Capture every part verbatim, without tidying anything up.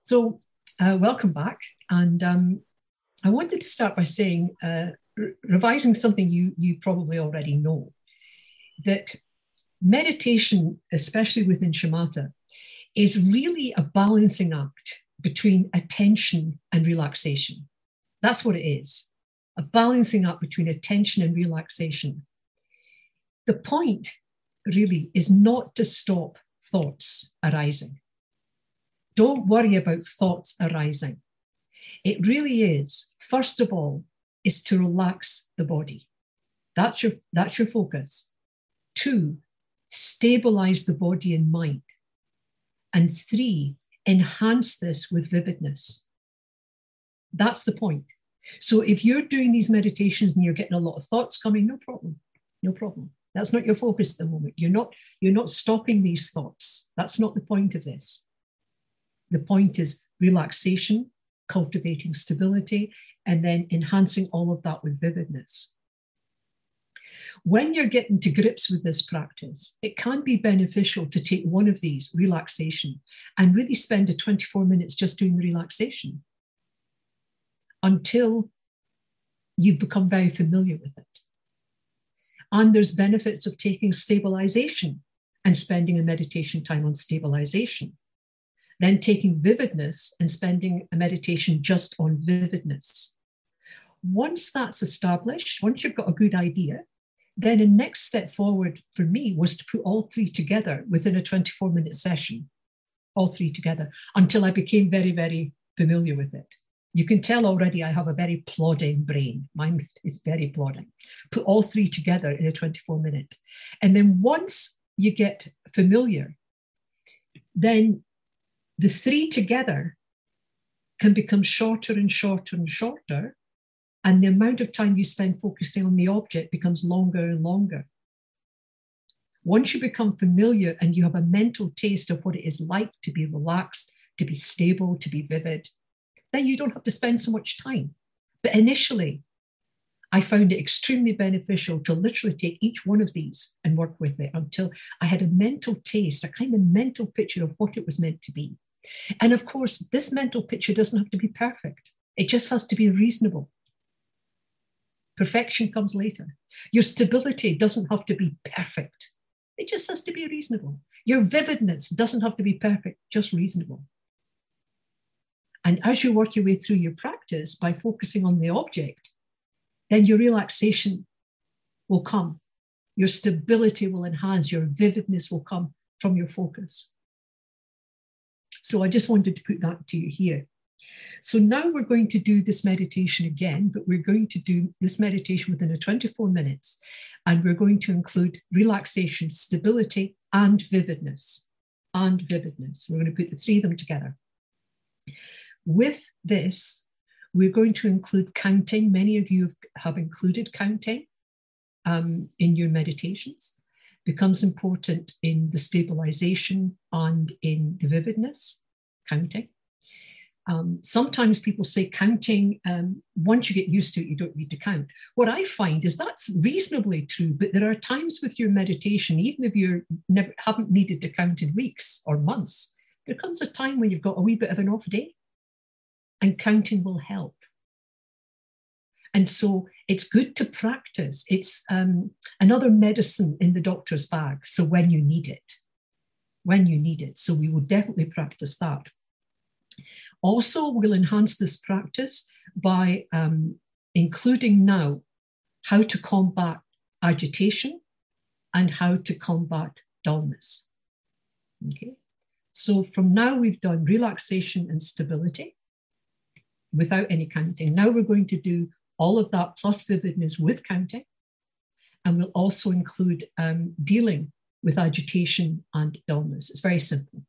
So, uh, welcome back. And um, I wanted to start by saying, uh, re- revising something you, you probably already know, that meditation, especially within shamatha, is really a balancing act between attention and relaxation. That's what it is, a balancing act between attention and relaxation. The point really is not to stop thoughts arising. Don't worry about thoughts arising. It really is, first of all, is to relax the body. That's your, that's your focus. Two, stabilize the body and mind. And three, enhance this with vividness. That's the point. So if you're doing these meditations and you're getting a lot of thoughts coming, no problem, no problem. That's not your focus at the moment. You're not, you're not stopping these thoughts. That's not the point of this. The point is relaxation, cultivating stability, and then enhancing all of that with vividness. When you're getting to grips with this practice, it can be beneficial to take one of these, relaxation, and really spend a twenty-four minutes just doing the relaxation until you've become very familiar with it. And there's benefits of taking stabilization and spending a meditation time on stabilization. Then taking vividness and spending a meditation just on vividness. Once that's established, once you've got a good idea, then the next step forward for me was to put all three together within a twenty-four minute session, all three together, until I became very, very familiar with it. You can tell already I have a very plodding brain. Mine is very plodding. Put all three together in a twenty-four minute. And then once you get familiar, then the three together can become shorter and shorter and shorter, and the amount of time you spend focusing on the object becomes longer and longer. Once you become familiar and you have a mental taste of what it is like to be relaxed, to be stable, to be vivid, then you don't have to spend so much time. But initially, I found it extremely beneficial to literally take each one of these and work with it until I had a mental taste, a kind of mental picture of what it was meant to be. And of course, this mental picture doesn't have to be perfect. It just has to be reasonable. Perfection comes later. Your stability doesn't have to be perfect. It just has to be reasonable. Your vividness doesn't have to be perfect, just reasonable. And as you work your way through your practice by focusing on the object, then your relaxation will come. Your stability will enhance. Your vividness will come from your focus. So I just wanted to put that to you here. So now we're going to do this meditation again, but we're going to do this meditation within a twenty-four minutes, and we're going to include relaxation, stability, and vividness. And vividness. We're going to put the three of them together. With this, we're going to include counting. Many of you have included counting um, in your meditations. It becomes important in the stabilization and in the vividness, counting. Um, sometimes people say counting, um, once you get used to it, you don't need to count. What I find is that's reasonably true, but there are times with your meditation, even if you never haven't needed to count in weeks or months, there comes a time when you've got a wee bit of an off day, and counting will help. And so it's good to practice. It's um, another medicine in the doctor's bag. So when you need it, when you need it. So we will definitely practice that. Also, we'll enhance this practice by um, including now how to combat agitation and how to combat dullness. Okay. So from now we've done relaxation and stability without any counting. Now we're going to do all of that plus vividness with counting. And we'll also include um, dealing with agitation and dullness. It's very simple.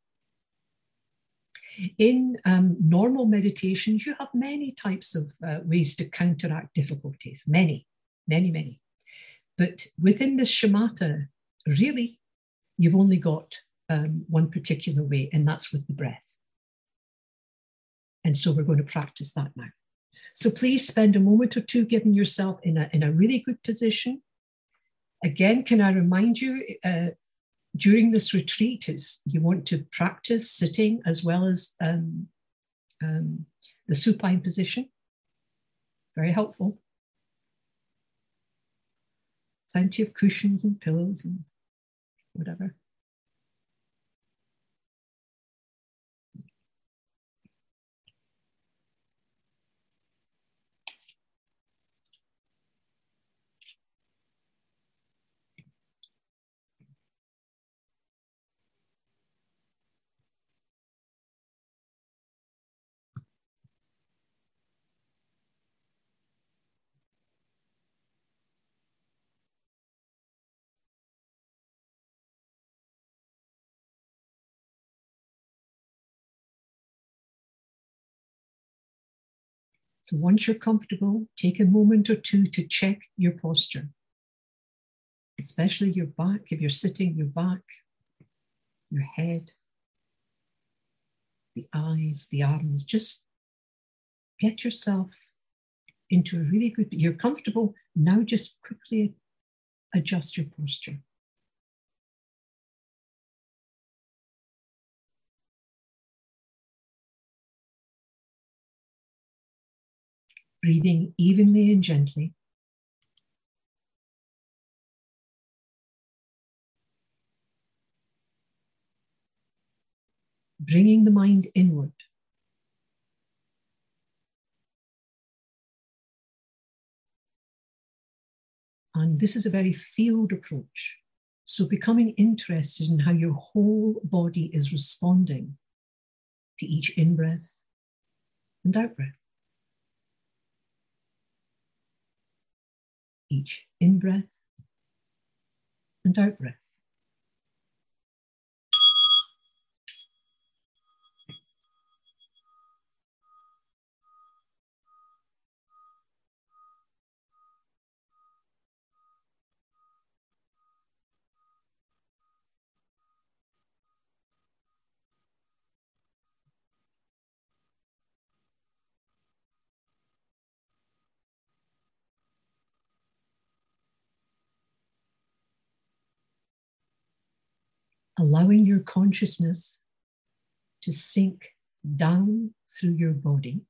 In um, normal meditations, you have many types of uh, ways to counteract difficulties. Many, many, many. But within this shamatha, really, you've only got um, one particular way, and that's with the breath. And so we're going to practice that now. So please spend a moment or two giving yourself in a, in a really good position. Again, can I remind you, uh, during this retreat is you want to practice sitting as well as um, um, the supine position. Very helpful. Plenty of cushions and pillows and whatever. So once you're comfortable, take a moment or two to check your posture, especially your back. If you're sitting, your back, your head, the eyes, the arms. Just get yourself into a really good, you're comfortable. Now just quickly adjust your posture. Breathing evenly and gently. Bringing the mind inward. And this is a very field approach. So becoming interested in how your whole body is responding to each in-breath and out-breath. Each in-breath and out-breath. Allowing your consciousness to sink down through your body.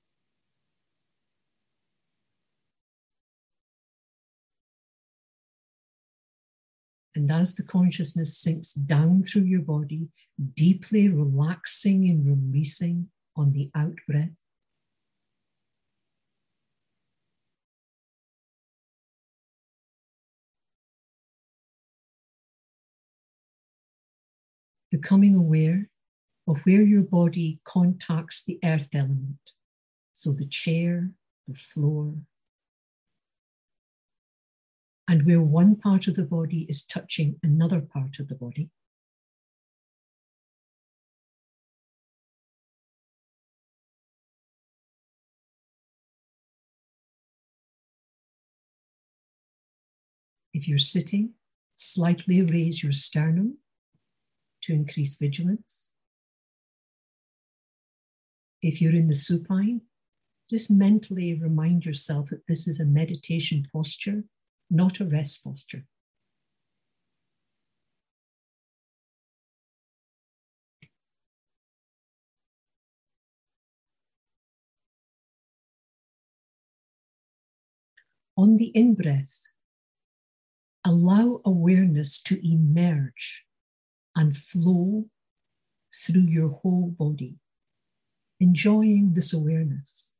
And as the consciousness sinks down through your body, deeply relaxing and releasing on the out breath. Becoming aware of where your body contacts the earth element. So the chair, the floor, and where one part of the body is touching another part of the body. If you're sitting, slightly raise your sternum to increase vigilance. If you're in the supine, just mentally remind yourself that this is a meditation posture, not a rest posture. On the in-breath, allow awareness to emerge and flow through your whole body, enjoying this awareness.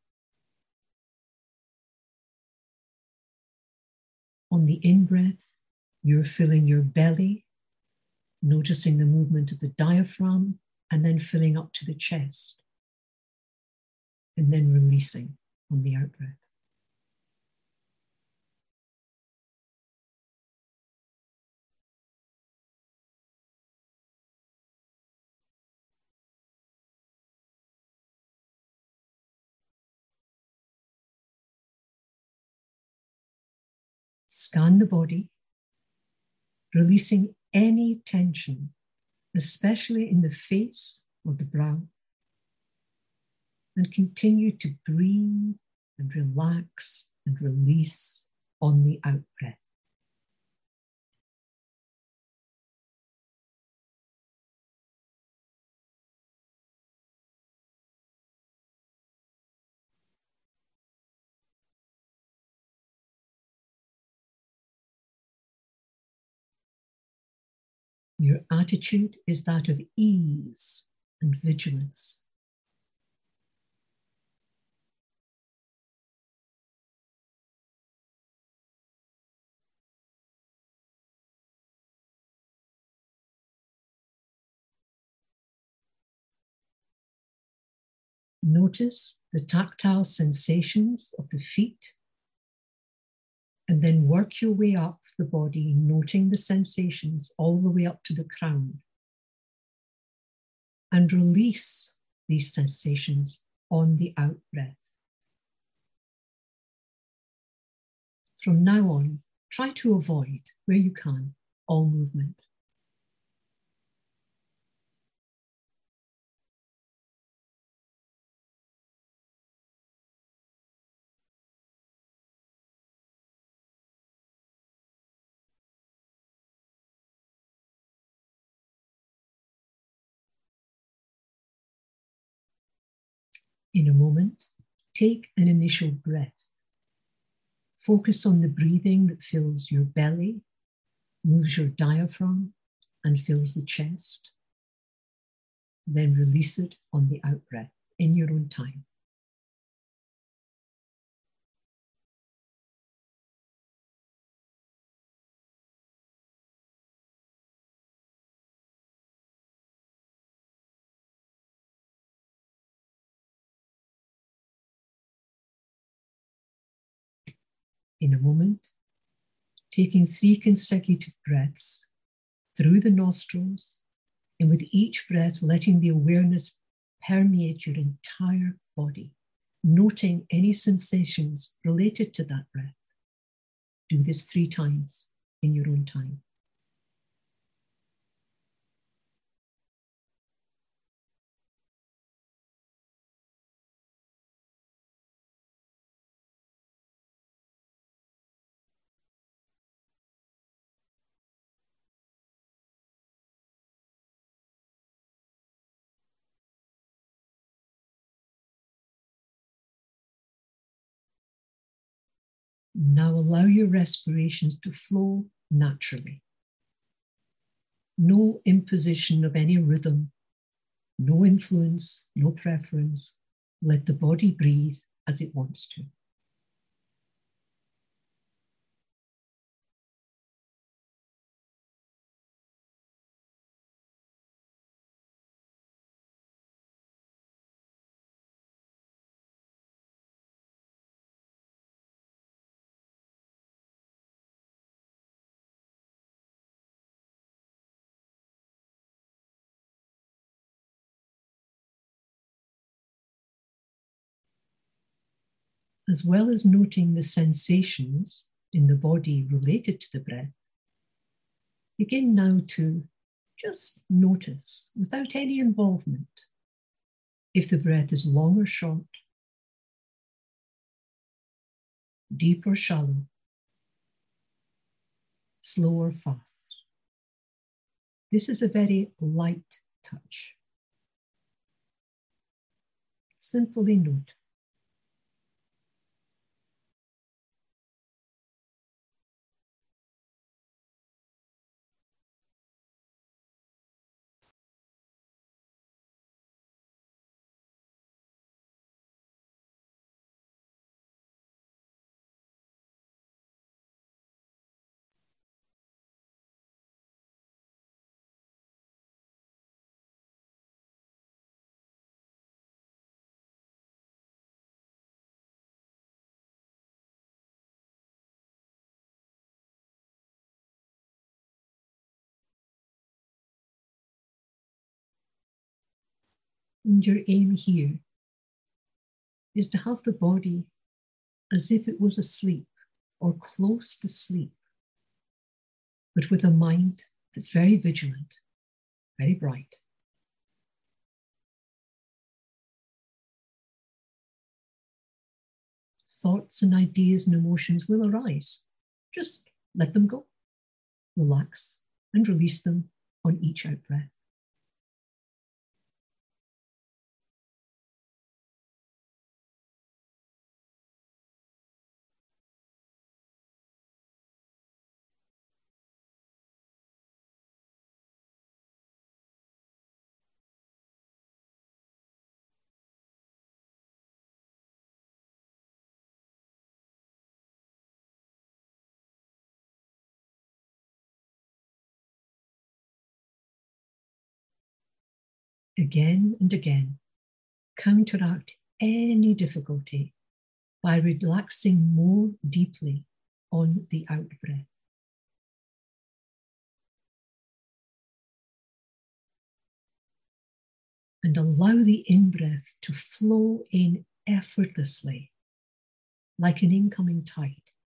On the in-breath, you're filling your belly, noticing the movement of the diaphragm, and then filling up to the chest, and then releasing on the out-breath. Scan the body, releasing any tension, especially in the face or the brow, and continue to breathe and relax and release on the out-breath. Your attitude is that of ease and vigilance. Notice the tactile sensations of the feet, and then work your way up the body, noting the sensations all the way up to the crown. And release these sensations on the out breath. From now on, try to avoid, where you can, all movement. In a moment, take an initial breath. Focus on the breathing that fills your belly, moves your diaphragm, and fills the chest. Then release it on the out breath in your own time. In a moment, taking three consecutive breaths through the nostrils, and with each breath, letting the awareness permeate your entire body, noting any sensations related to that breath. Do this three times in your own time. Now allow your respirations to flow naturally. No imposition of any rhythm, no influence, no preference. Let the body breathe as it wants to. As well as noting the sensations in the body related to the breath, begin now to just notice, without any involvement, if the breath is long or short, deep or shallow, slow or fast. This is a very light touch. Simply note. And your aim here is to have the body as if it was asleep or close to sleep, but with a mind that's very vigilant, very bright. Thoughts and ideas and emotions will arise. Just let them go. Relax and release them on each out breath. Again and again, counteract any difficulty by relaxing more deeply on the out breath. And allow the in-breath to flow in effortlessly, like an incoming tide.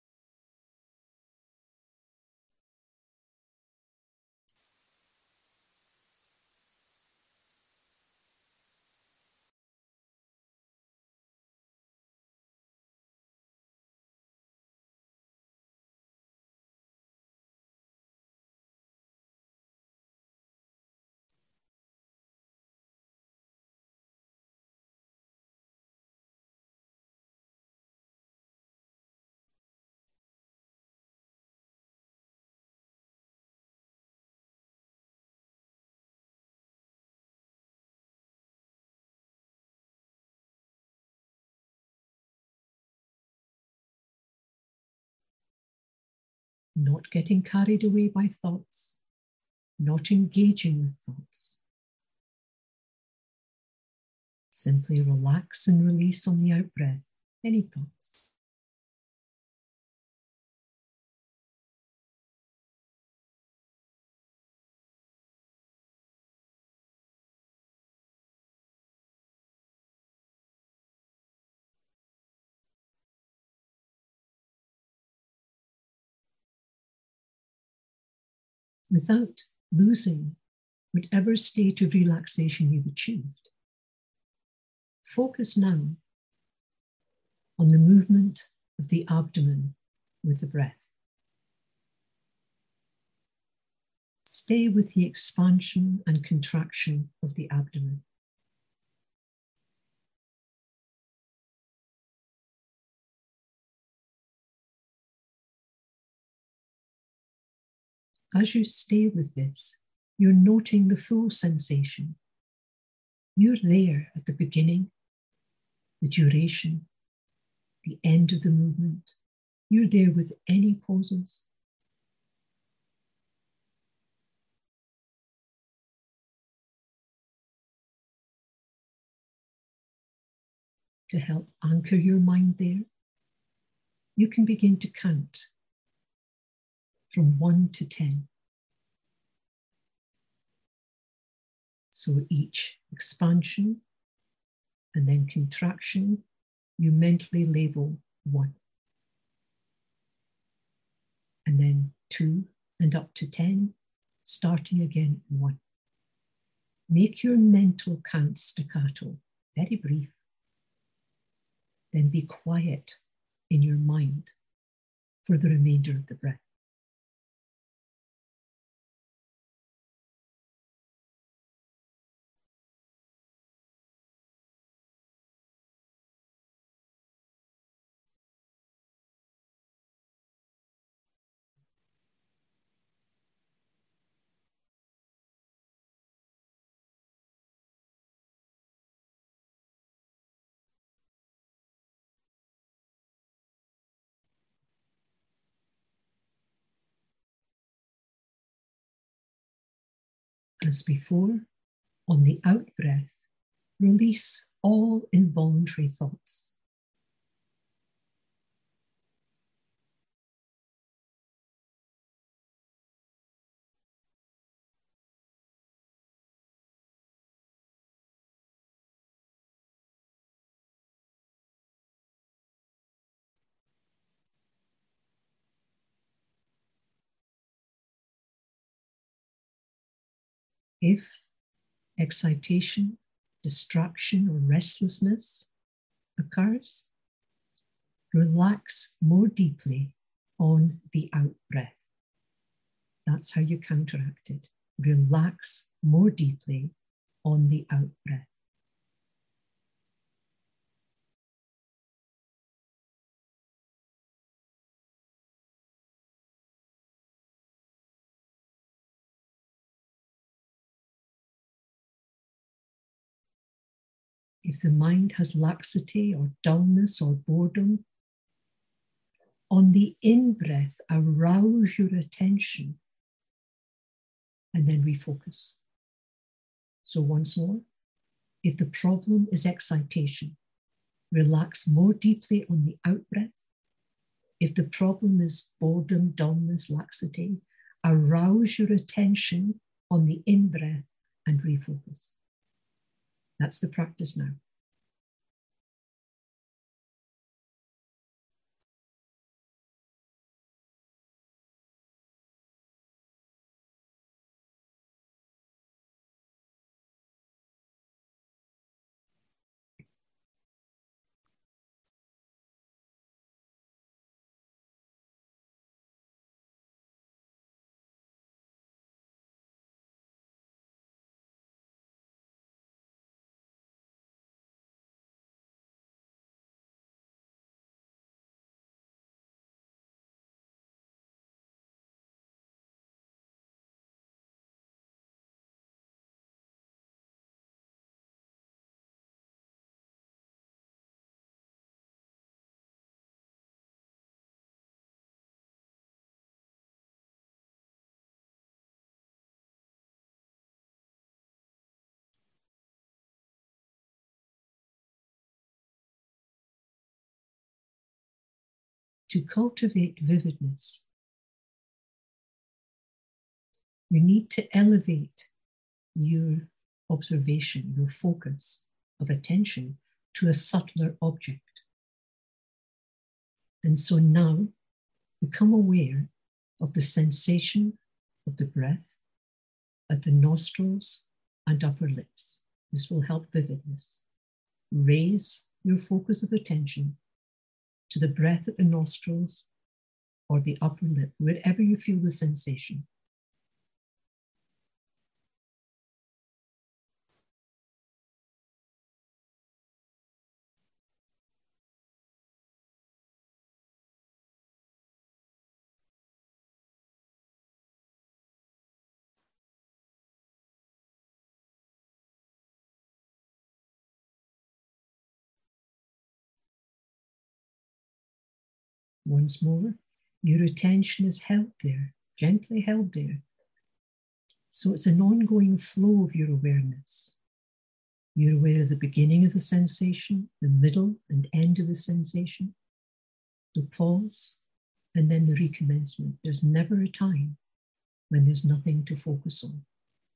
Not getting carried away by thoughts, not engaging with thoughts. Simply relax and release on the out breath any thoughts. Without losing whatever state of relaxation you've achieved. Focus now on the movement of the abdomen with the breath. Stay with the expansion and contraction of the abdomen. As you stay with this, you're noting the full sensation. You're there at the beginning, the duration, the end of the movement. You're there with any pauses. To help anchor your mind there, you can begin to count from one to ten. So each expansion and then contraction, you mentally label one. And then two and up to ten, starting again at one. Make your mental count staccato, very brief. Then be quiet in your mind for the remainder of the breath. As before, on the out breath, release all involuntary thoughts. If excitation, distraction, or restlessness occurs, relax more deeply on the out breath. That's how you counteract it. Relax more deeply on the out breath. If the mind has laxity or dullness or boredom, on the in-breath, arouse your attention and then refocus. So once more, If the problem is excitation, relax more deeply on the out breath. If the problem is boredom, dullness, laxity, arouse your attention on the in breath and refocus. That's the practice now. To cultivate vividness, you need to elevate your observation, your focus of attention to a subtler object. And so now become aware of the sensation of the breath at the nostrils and upper lips. This will help vividness. Raise your focus of attention to the breath at the nostrils or the upper lip, wherever you feel the sensation. Once more, your attention is held there, gently held there. So it's an ongoing flow of your awareness. You're aware of the beginning of the sensation, the middle and end of the sensation, the pause, and then the recommencement. There's never a time when there's nothing to focus on.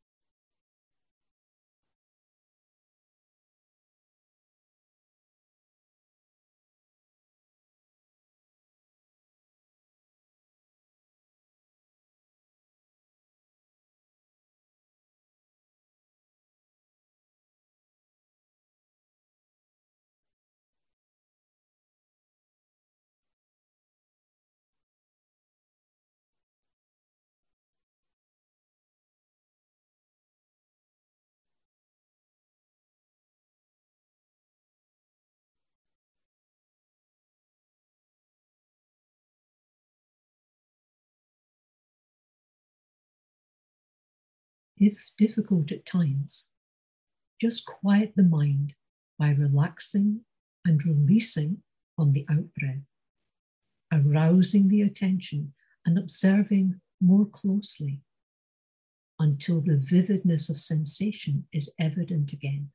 If difficult at times, just quiet the mind by relaxing and releasing on the out breath, arousing the attention and observing more closely until the vividness of sensation is evident again.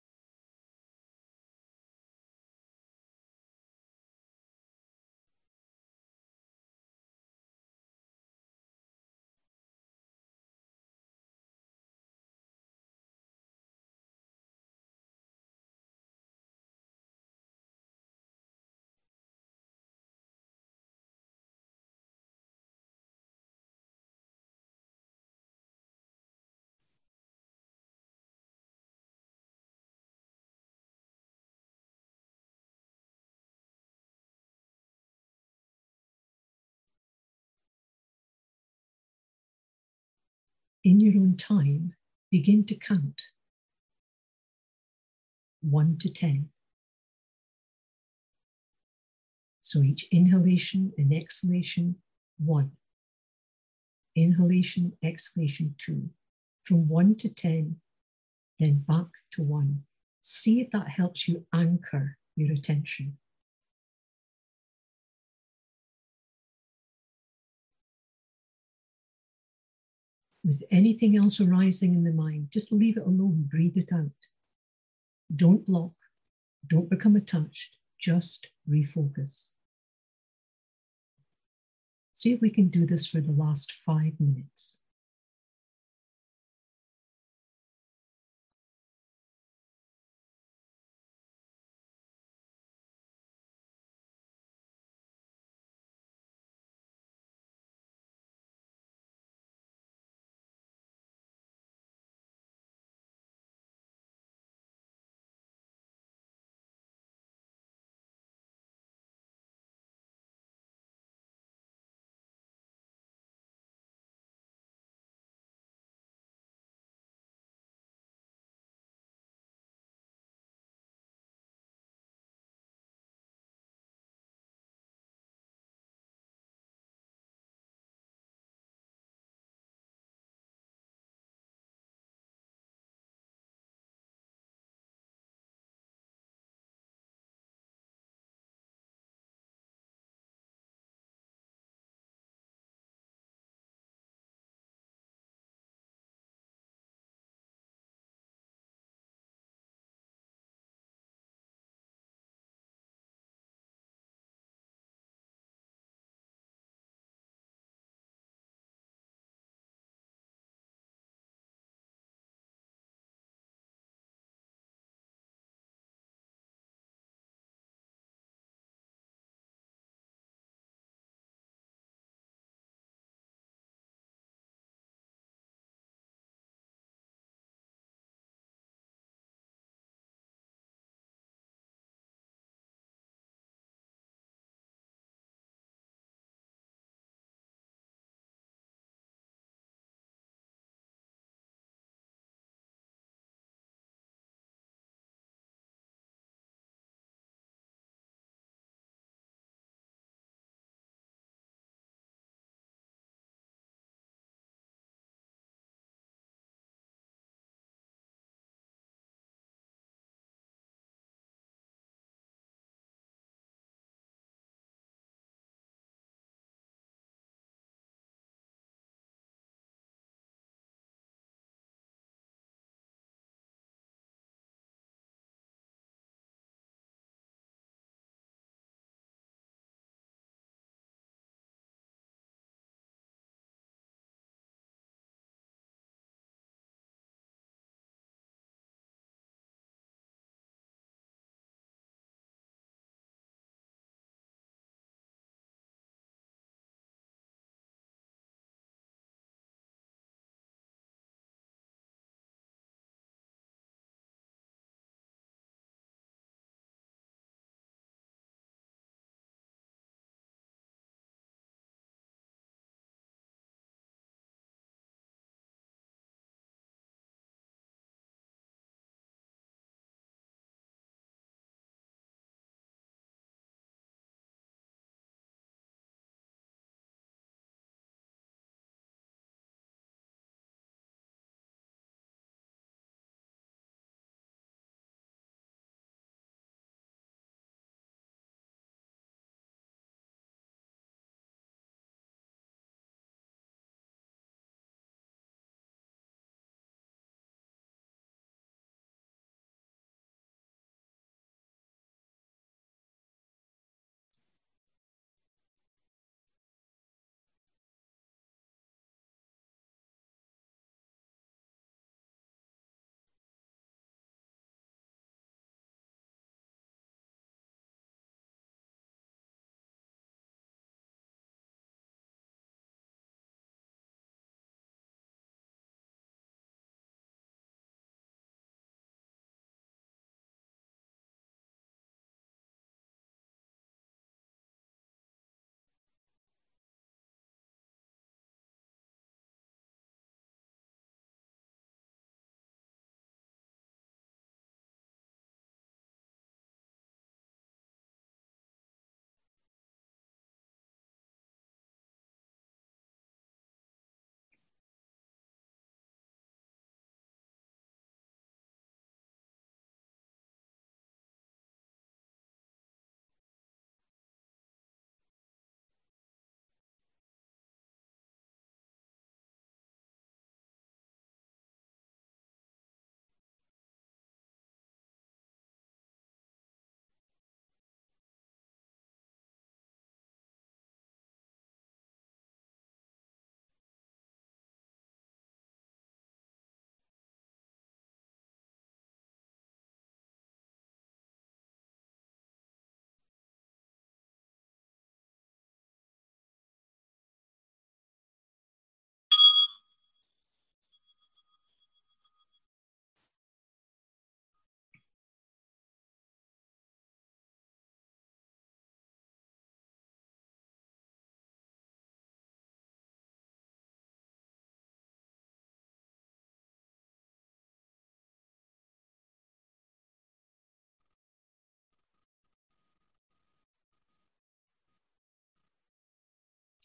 In your own time, begin to count one to ten. So each inhalation and exhalation, one. Inhalation, exhalation, two. From one to ten, then back to one. See if that helps you anchor your attention. With anything else arising in the mind, just leave it alone, breathe it out. Don't block. Don't become attached. Just refocus. See if we can do this for the last five minutes.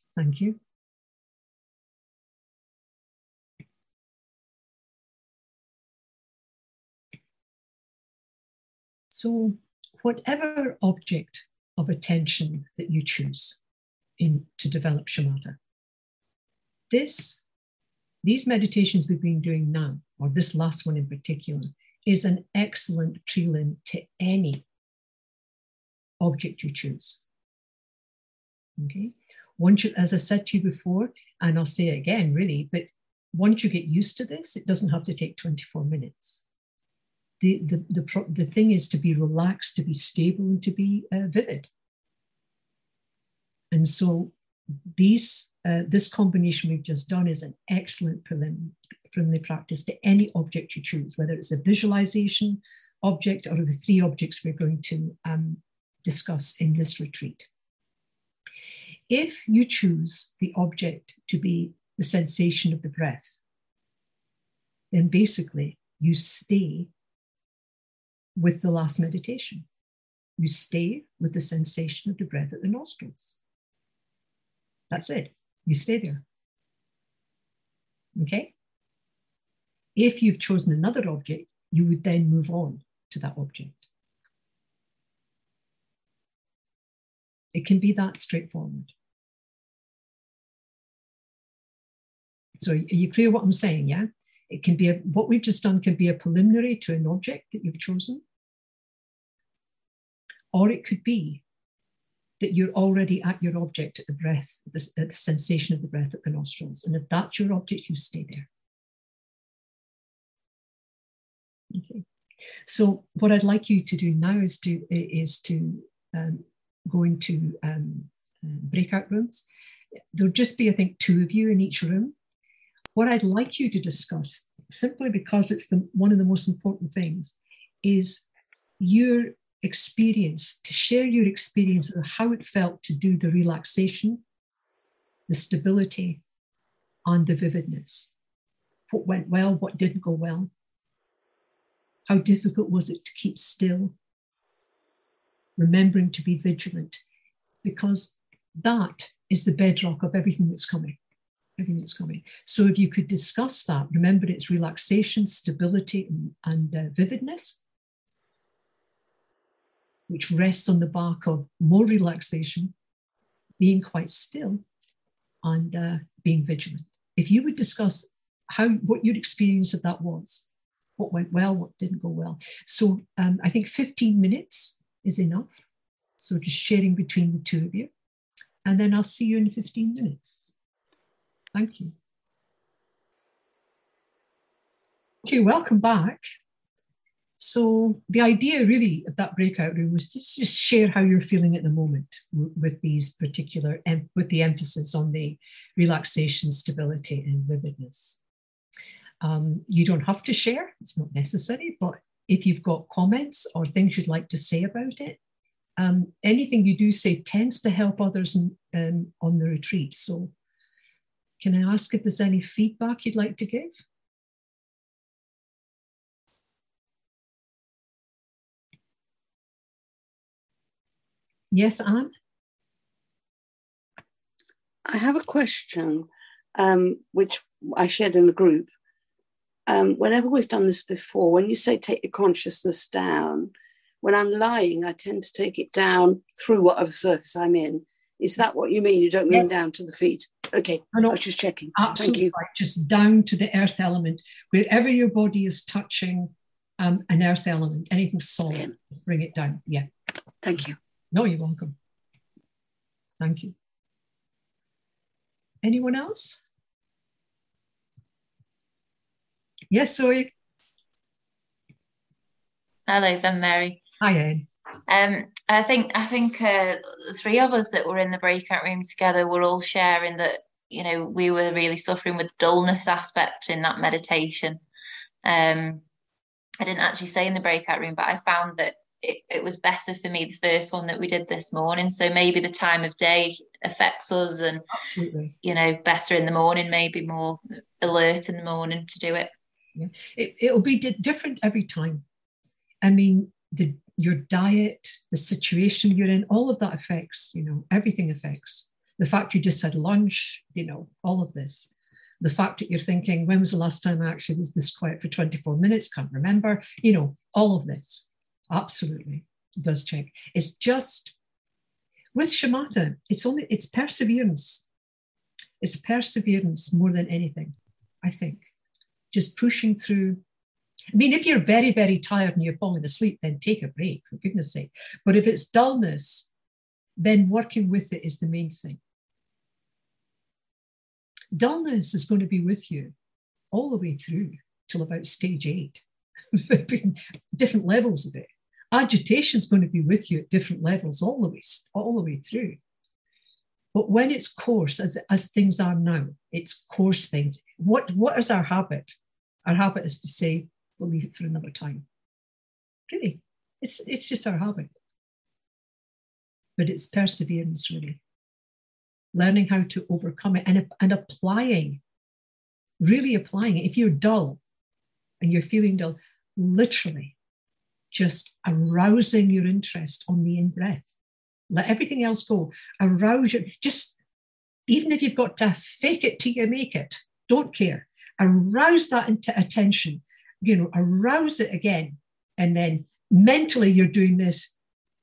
Thank you. So whatever object of attention that you choose in, to develop shamatha, this, these meditations we've been doing now, or this last one in particular, is an excellent prelim to any object you choose. Okay. Once you, as I said to you before, and I'll say it again, really, but once you get used to this, it doesn't have to take twenty-four minutes. The, the, the, the thing is to be relaxed, to be stable, and to be uh, vivid. And so these, uh, this combination we've just done is an excellent prelim, preliminary practice to any object you choose, whether it's a visualization object or the three objects we're going to um, discuss in this retreat. If you choose the object to be the sensation of the breath, then basically you stay with the last meditation. You stay with the sensation of the breath at the nostrils. That's it. You stay there. Okay? If you've chosen another object, you would then move on to that object. It can be that straightforward. So are you clear what I'm saying, yeah? It can be, a, what we've just done can be a preliminary to an object that you've chosen. Or it could be that you're already at your object at the breath, the, at the sensation of the breath at the nostrils. And if that's your object, you stay there. Okay. So what I'd like you to do now is to, is to um, go into um, uh, breakout rooms. There'll just be, I think, two of you in each room. What I'd like you to discuss, simply because it's the, one of the most important things, is your experience, to share your experience of how it felt to do the relaxation, the stability, and the vividness. What went well, what didn't go well. How difficult was it to keep still? Remembering to be vigilant, because that is the bedrock of everything that's coming. Everything that's coming. So if you could discuss that, remember it's relaxation, stability, and, and uh, vividness, which rests on the back of more relaxation, being quite still, and uh, being vigilant. If you would discuss how, what your experience of that was, what went well, what didn't go well. So um, I think fifteen minutes is enough. So just sharing between the two of you. And then I'll see you in fifteen minutes. Thank you. Okay, welcome back. So the idea really of that breakout room was to just share how you're feeling at the moment with these particular, with the emphasis on the relaxation, stability, and vividness. Um, you don't have to share, it's not necessary, but if you've got comments or things you'd like to say about it, um, anything you do say tends to help others in, um, on the retreat. So can I ask if there's any feedback you'd like to give? Yes, Anne? I have a question, um, which I shared in the group. Um, whenever we've done this before, when you say take your consciousness down, when I'm lying, I tend to take it down through whatever surface I'm in. Is that what you mean? You don't mean yep. down to the feet? Okay, I, I was just checking. Absolutely. Thank you. Right. Just down to the earth element. Wherever your body is touching um, an earth element, anything solid, okay. Just bring it down. Yeah. Thank you. No, you're welcome. Thank you. Anyone else? Yes, Zoe. Hello, Ben Mary. Hi, Ed. Um, I think I think uh, the three of us that were in the breakout room together were all sharing that, you know, we were really suffering with the dullness aspect in that meditation. Um, I didn't actually say in the breakout room, but I found that it, it was better for me, the first one that we did this morning. So maybe the time of day affects us, and absolutely, you know, better in the morning, maybe more alert in the morning to do it. Yeah, it, it'll be di- different every time. I mean, the your diet, the situation you're in, all of that affects, you know, everything affects. The fact you just had lunch, you know, all of this. The fact that you're thinking, when was the last time I actually was this quiet for twenty-four minutes? Can't remember. You know, all of this. Absolutely does check. It's just, with shamatha, it's only, it's perseverance. It's perseverance more than anything, I think. Just pushing through. I mean, if you're very, very tired and you're falling asleep, then take a break, for goodness sake. But if it's dullness, then working with it is the main thing. Dullness is going to be with you all the way through till about stage eight. Different levels of it. Agitation is going to be with you at different levels all the way, all the way through. But when it's coarse, as, as things are now, it's coarse things. What, what is our habit? Our habit is to say, we'll leave it for another time. Really, it's, it's just our habit. But it's perseverance, really. Learning how to overcome it and, and applying, really applying it. If you're dull and you're feeling dull, literally just arousing your interest on the in-breath. Let everything else go. Arouse your, just, even if you've got to fake it till you make it, don't care. Arouse that into attention, you know, arouse it again. And then mentally you're doing this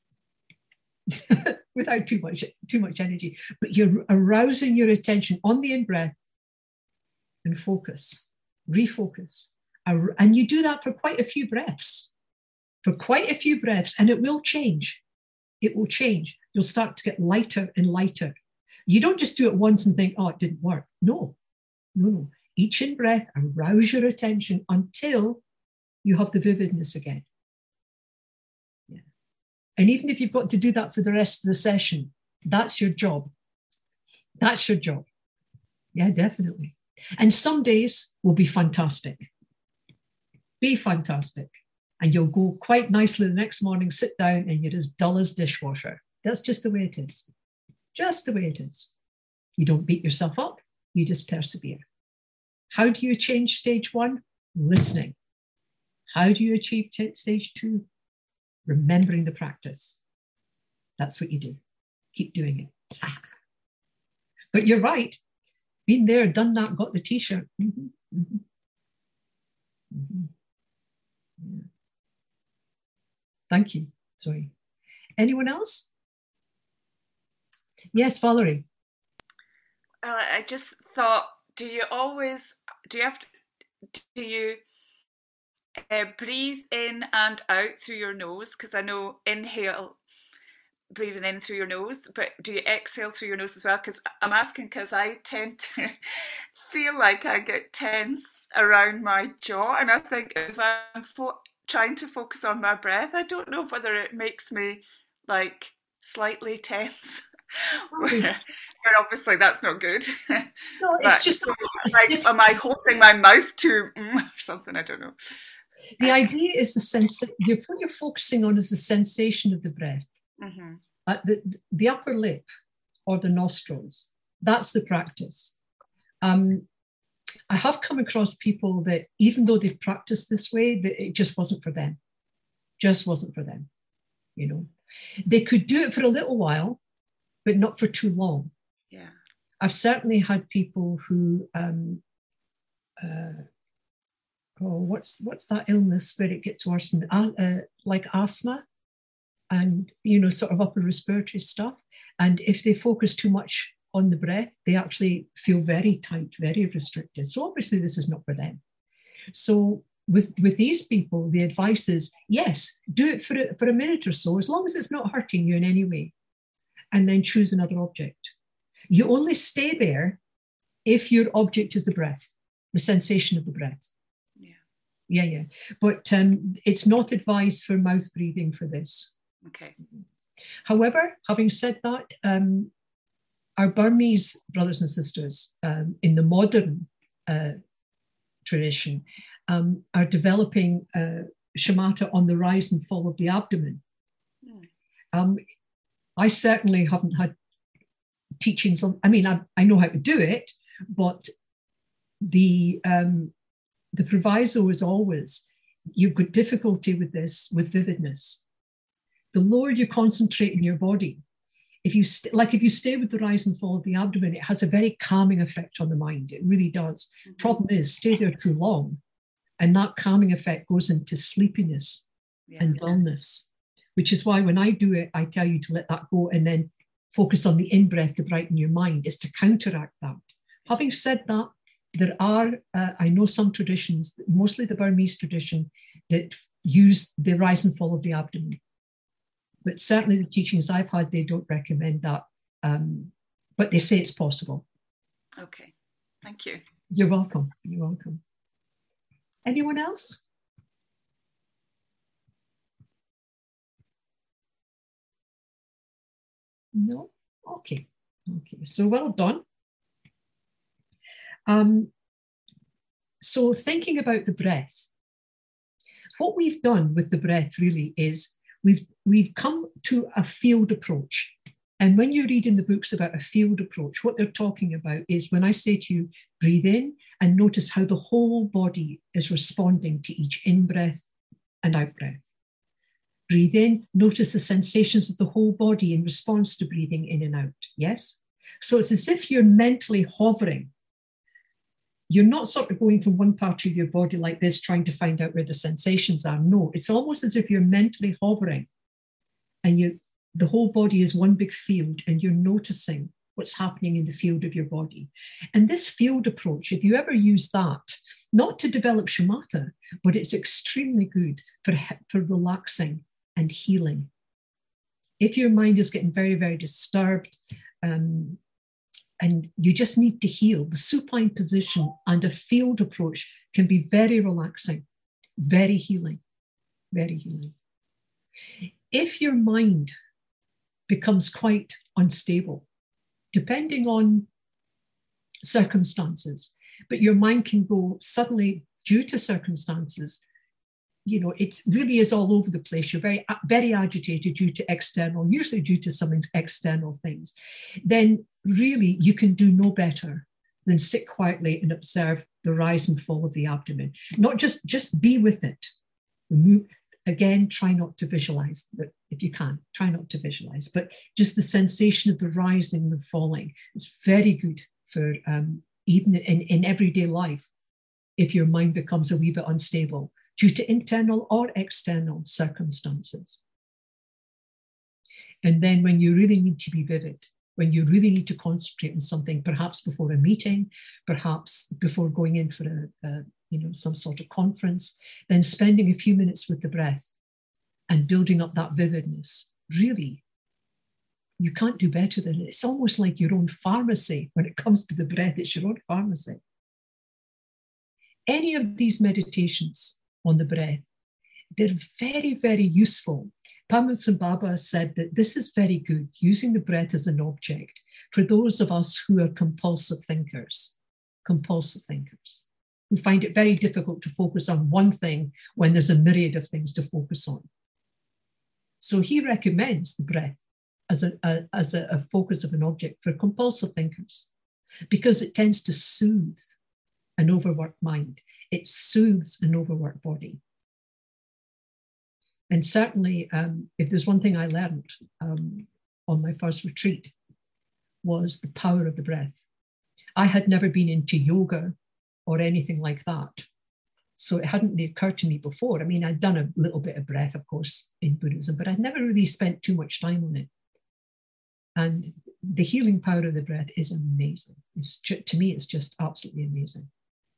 without too much, too much energy, but you're arousing your attention on the in-breath and focus, refocus. And you do that for quite a few breaths, for quite a few breaths, and it will change. It will change. You'll start to get lighter and lighter. You don't just do it once and think, oh, it didn't work. No, no, no. Each in-breath, arouse your attention until you have the vividness again. Yeah. And even if you've got to do that for the rest of the session, that's your job. That's your job. Yeah, definitely. And some days will be fantastic. Be fantastic. And you'll go quite nicely the next morning, sit down, and you're as dull as dishwasher. That's just the way it is. Just the way it is. You don't beat yourself up. You just persevere. How do you change stage one? Listening. How do you achieve t- stage two? Remembering the practice. That's what you do. Keep doing it. But you're right. Been there, done that, got the t-shirt. Mm-hmm. Mm-hmm. Mm-hmm. Yeah. Thank you. Sorry. Anyone else? Yes, Valerie. Uh, I just thought, do you always, do you have to, do you uh, breathe in and out through your nose? Because I know inhale, breathing in through your nose, but do you exhale through your nose as well? Because I'm asking because I tend to feel like I get tense around my jaw, and I think if I'm fo- trying to focus on my breath, I don't know whether it makes me like slightly tense. where, but obviously that's not good. No, it's just so, like, am I holding my mouth to mm, or something? I don't know. The idea is the sense that you're, what you're focusing on is the sensation of the breath. Mm-hmm. At the, the upper lip or the nostrils. That's the practice. Um, I have come across people that even though they've practiced this way, that it just wasn't for them. Just wasn't for them. You know, they could do it for a little while, but not for too long. Yeah, I've certainly had people who, um, uh, oh, what's what's that illness where it gets worse, and uh, uh, like asthma, and you know, sort of upper respiratory stuff. And if they focus too much on the breath, they actually feel very tight, very restricted. So obviously, this is not for them. So with with these people, the advice is yes, do it for a, for a minute or so, as long as it's not hurting you in any way. And then choose another object. You only stay there if your object is the breath, the sensation of the breath. Yeah, yeah, yeah. But um, it's not advised for mouth breathing for this. Okay. However, having said that, um, our Burmese brothers and sisters um, in the modern uh, tradition um, are developing uh, shamatha on the rise and fall of the abdomen. Mm. Um, I certainly haven't had teachings on, I mean, I, I know how to do it, but the um, the proviso is always, you've got difficulty with this, with vividness. The lower you concentrate in your body, If you st- like if you stay with the rise and fall of the abdomen, it has a very calming effect on the mind. It really does. Mm-hmm. Problem is, stay there too long, and that calming effect goes into sleepiness yeah. and dullness, which is why when I do it, I tell you to let that go and then focus on the in-breath to brighten your mind. Is to counteract that. Having said that, there are, uh, I know some traditions, mostly the Burmese tradition, that use the rise and fall of the abdomen. But certainly the teachings I've had, they don't recommend that. Um, but they say it's possible. Okay, thank you. You're welcome. You're welcome. Anyone else? No? Okay. Okay, so well done. Um, so thinking about the breath, what we've done with the breath really is we've we've come to a field approach. And when you read in the books about a field approach, what they're talking about is when I say to you, breathe in and notice how the whole body is responding to each in-breath and out-breath. Breathe in, notice the sensations of the whole body in response to breathing in and out, yes? So it's as if you're mentally hovering. You're not sort of going from one part of your body like this, trying to find out where the sensations are. No, it's almost as if you're mentally hovering and you, the whole body is one big field and you're noticing what's happening in the field of your body. And this field approach, if you ever use that, not to develop shamatha, but it's extremely good for, for relaxing and healing. If your mind is getting very, very disturbed, um, and you just need to heal, the supine position and a field approach can be very relaxing, very healing, very healing. If your mind becomes quite unstable, depending on circumstances, but your mind can go suddenly due to circumstances, you know, it really is all over the place. You're very, very agitated due to external, usually due to some external things. Then really you can do no better than sit quietly and observe the rise and fall of the abdomen. Not just, just be with it. Move, again, try not to visualize, but if you can, try not to visualize, but just the sensation of the rising and the falling. It's very good for um, even in, in everyday life, if your mind becomes a wee bit unstable due to internal or external circumstances. And then when you really need to be vivid, when you really need to concentrate on something, perhaps before a meeting, perhaps before going in for a, a you know, some sort of conference, then spending a few minutes with the breath and building up that vividness, really, you can't do better than it. It's almost like your own pharmacy. When it comes to the breath, it's your own pharmacy. Any of these meditations on the breath, they're very, very useful. Padmasambhava Baba said that this is very good, using the breath as an object for those of us who are compulsive thinkers, compulsive thinkers, who find it very difficult to focus on one thing when there's a myriad of things to focus on. So he recommends the breath as a, a, as a, a focus of an object for compulsive thinkers, because it tends to soothe an overworked mind. It soothes an overworked body. And certainly, um, if there's one thing I learned um, on my first retreat, was the power of the breath. I had never been into yoga or anything like that. So it hadn't occurred to me before. I mean, I'd done a little bit of breath, of course, in Buddhism, but I'd never really spent too much time on it. And the healing power of the breath is amazing. It's ju- to me, it's just absolutely amazing.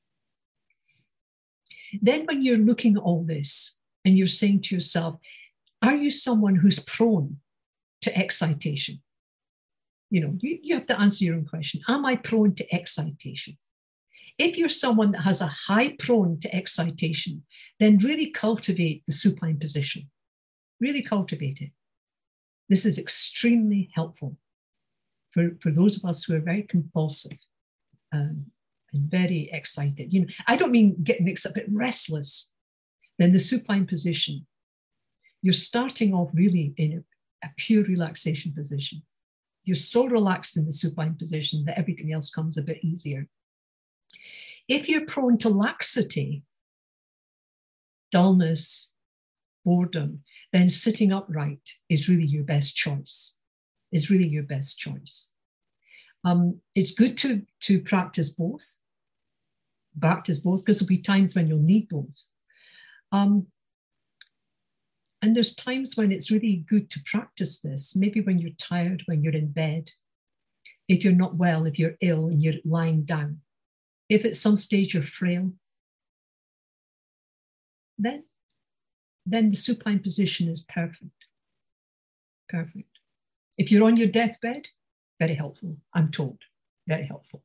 Then when you're looking at all this and you're saying to yourself, are you someone who's prone to excitation? You know, you, you have to answer your own question. Am I prone to excitation? If you're someone that has a high prone to excitation, then really cultivate the supine position. Really cultivate it. This is extremely helpful for, for those of us who are very compulsive um, and very excited. You know, I don't mean getting excited, but restless. Then the supine position, you're starting off really in a, a pure relaxation position. You're so relaxed in the supine position that everything else comes a bit easier. If you're prone to laxity, dullness, boredom, then sitting upright is really your best choice. is really your best choice. Um, it's good to, to practice both, practice both, because there'll be times when you'll need both. Um, and there's times when it's really good to practice this, maybe when you're tired, when you're in bed, if you're not well, if you're ill and you're lying down, if at some stage you're frail, then, then the supine position is perfect. Perfect. If you're on your deathbed, very helpful, I'm told, very helpful.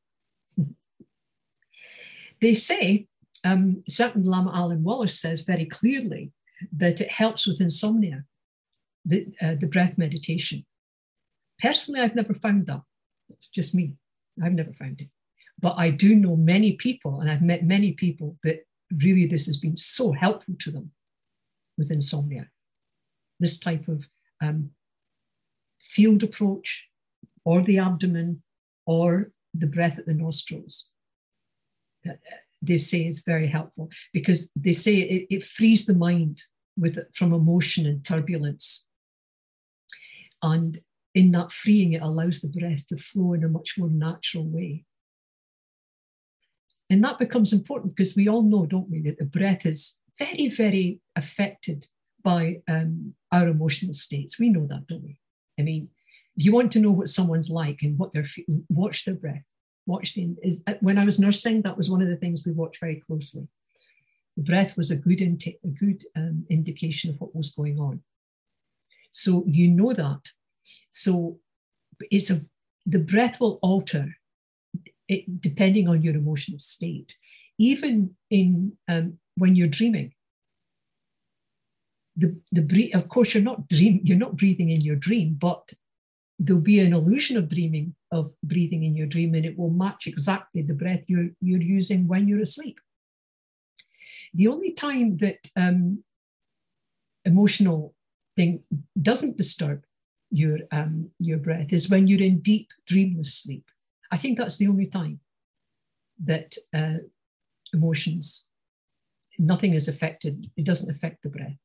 They say, um, certainly Lama Alan Wallace says very clearly that it helps with insomnia, the, uh, the breath meditation. Personally, I've never found that. It's just me. I've never found it. But I do know many people, and I've met many people that really this has been so helpful to them with insomnia. This type of um, field approach, or the abdomen, or the breath at the nostrils. They say it's very helpful because they say it, it frees the mind with from emotion and turbulence. And in that freeing, it allows the breath to flow in a much more natural way. And that becomes important because we all know, don't we, that the breath is very, very affected by um, our emotional states. We know that, don't we? I mean, if you want to know what someone's like and what they're feeling, watch their breath. Watch the, is, when I was nursing, that was one of the things we watched very closely. The breath was a good, intake, a good um, indication of what was going on. So you know that. So it's a, the breath will alter it depending on your emotional state. Even in um, when you're dreaming, the the of course you're not dream you're not breathing in your dream, but there'll be an illusion of dreaming, of breathing in your dream, and it will match exactly the breath you're, you're using when you're asleep. The only time that um, emotional thing doesn't disturb your, um, your breath is when you're in deep dreamless sleep. I think that's the only time that uh, emotions, nothing is affected, it doesn't affect the breath.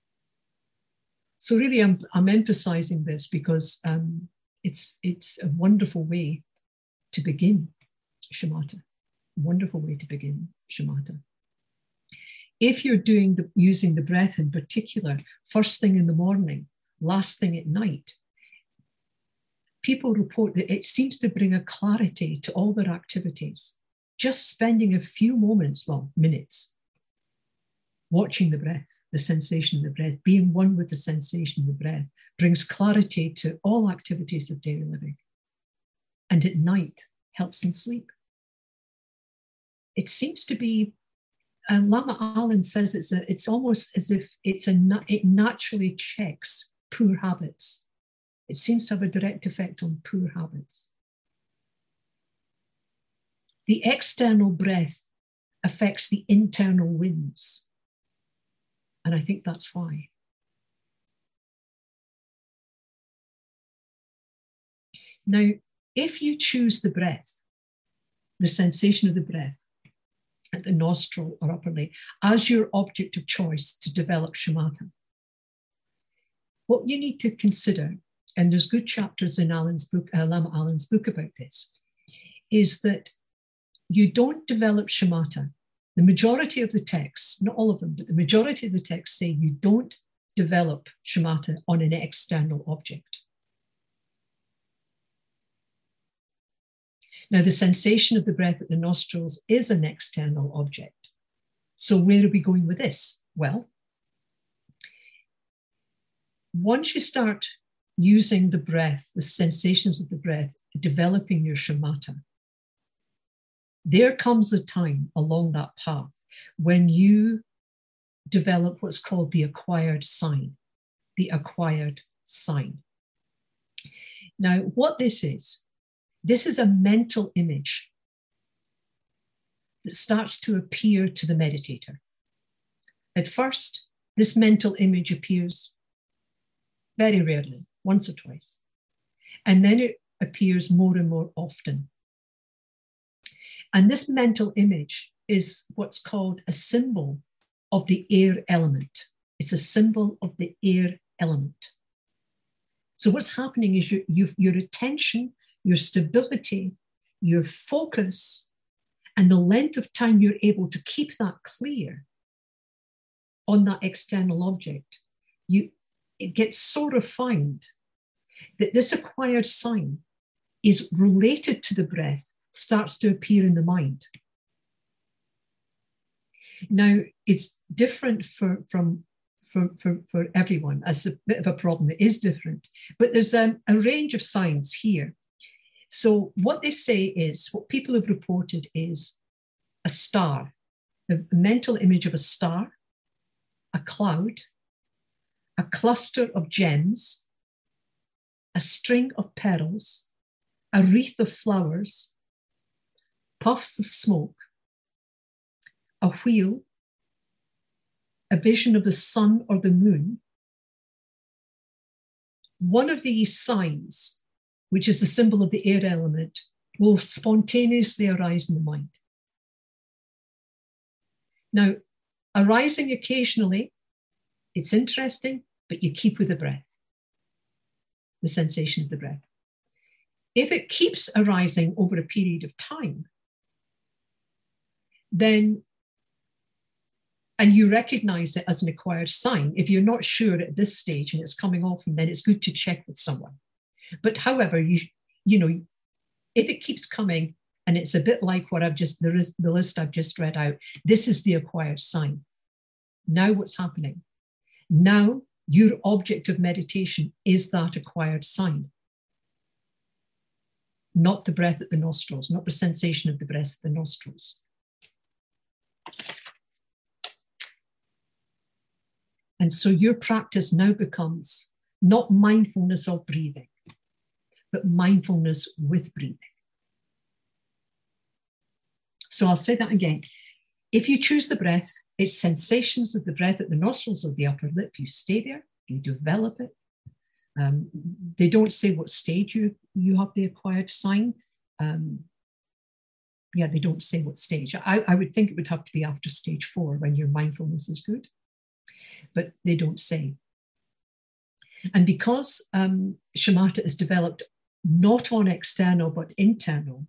So really, I'm, I'm emphasizing this because um, it's, it's a wonderful way to begin shamatha. Wonderful way to begin shamatha. If you're doing the, using the breath in particular, first thing in the morning, last thing at night, people report that it seems to bring a clarity to all their activities. Just spending a few moments, well, minutes, watching the breath, the sensation of the breath, being one with the sensation of the breath, brings clarity to all activities of daily living. And at night, helps them sleep. It seems to be, and Lama Alan says it's, a, it's almost as if it's a, it naturally checks poor habits. It seems to have a direct effect on poor habits. The external breath affects the internal winds. And I think that's why. Now, if you choose the breath, the sensation of the breath at the nostril or upper lip as your object of choice to develop shamatha, what you need to consider, and there's good chapters in Alan's book, uh, Lama Alan's book about this, is that you don't develop shamatha. The majority of the texts, not all of them, but the majority of the texts say you don't develop shamatha on an external object. Now, the sensation of the breath at the nostrils is an external object. So where are we going with this? Well, once you start using the breath, the sensations of the breath, developing your shamatha, there comes a time along that path when you develop what's called the acquired sign, the acquired sign. Now, what this is, this is a mental image that starts to appear to the meditator. At first, this mental image appears very rarely, once or twice, and then it appears more and more often. And this mental image is what's called a symbol of the air element. It's a symbol of the air element. So what's happening is your, your attention, your stability, your focus, and the length of time you're able to keep that clear on that external object, you, it gets so refined that this acquired sign is related to the breath, starts to appear in the mind. Now, it's different for, from, for, for, for everyone. As a bit of a problem, it is different. But there's um, a range of signs here. So what they say is, what people have reported is a star, a mental image of a star, a cloud, a cluster of gems, a string of petals, a wreath of flowers, puffs of smoke, a wheel, a vision of the sun or the moon. One of these signs, which is the symbol of the air element, will spontaneously arise in the mind. Now, arising occasionally, it's interesting, but you keep with the breath, the sensation of the breath. If it keeps arising over a period of time, then, and you recognize it as an acquired sign, if you're not sure at this stage and it's coming often, then it's good to check with someone. But however, you, you know, if it keeps coming and it's a bit like what I've just, the, the list I've just read out, this is the acquired sign. Now what's happening? Now your object of meditation is that acquired sign. Not the breath at the nostrils, not the sensation of the breath at the nostrils. And so your practice now becomes not mindfulness of breathing, but mindfulness with breathing. So I'll say that again. If you choose the breath, it's sensations of the breath at the nostrils of the upper lip. You stay there, you develop it. Um, they don't say what stage you, you have the acquired sign. Um, yeah, they don't say what stage. I, I would think it would have to be after stage four when your mindfulness is good, but they don't say. And because um, shamatha is developed not on external, but internal,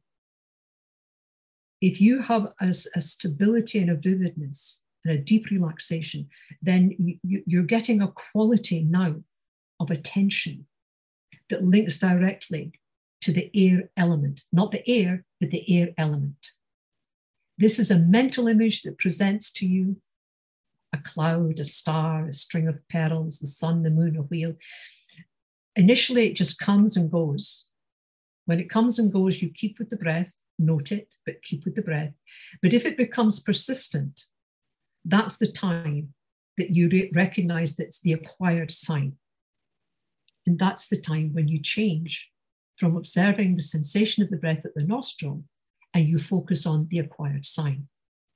if you have a, a stability and a vividness and a deep relaxation, then you, you, you're getting a quality now of attention that links directly to the air element, not the air, but the air element. This is a mental image that presents to you a cloud, a star, a string of petals, the sun, the moon, a wheel. Initially, it just comes and goes. When it comes and goes, you keep with the breath, note it, but keep with the breath. But if it becomes persistent, that's the time that you re- recognize that it's the acquired sign. And that's the time when you change from observing the sensation of the breath at the nostril and you focus on the acquired sign.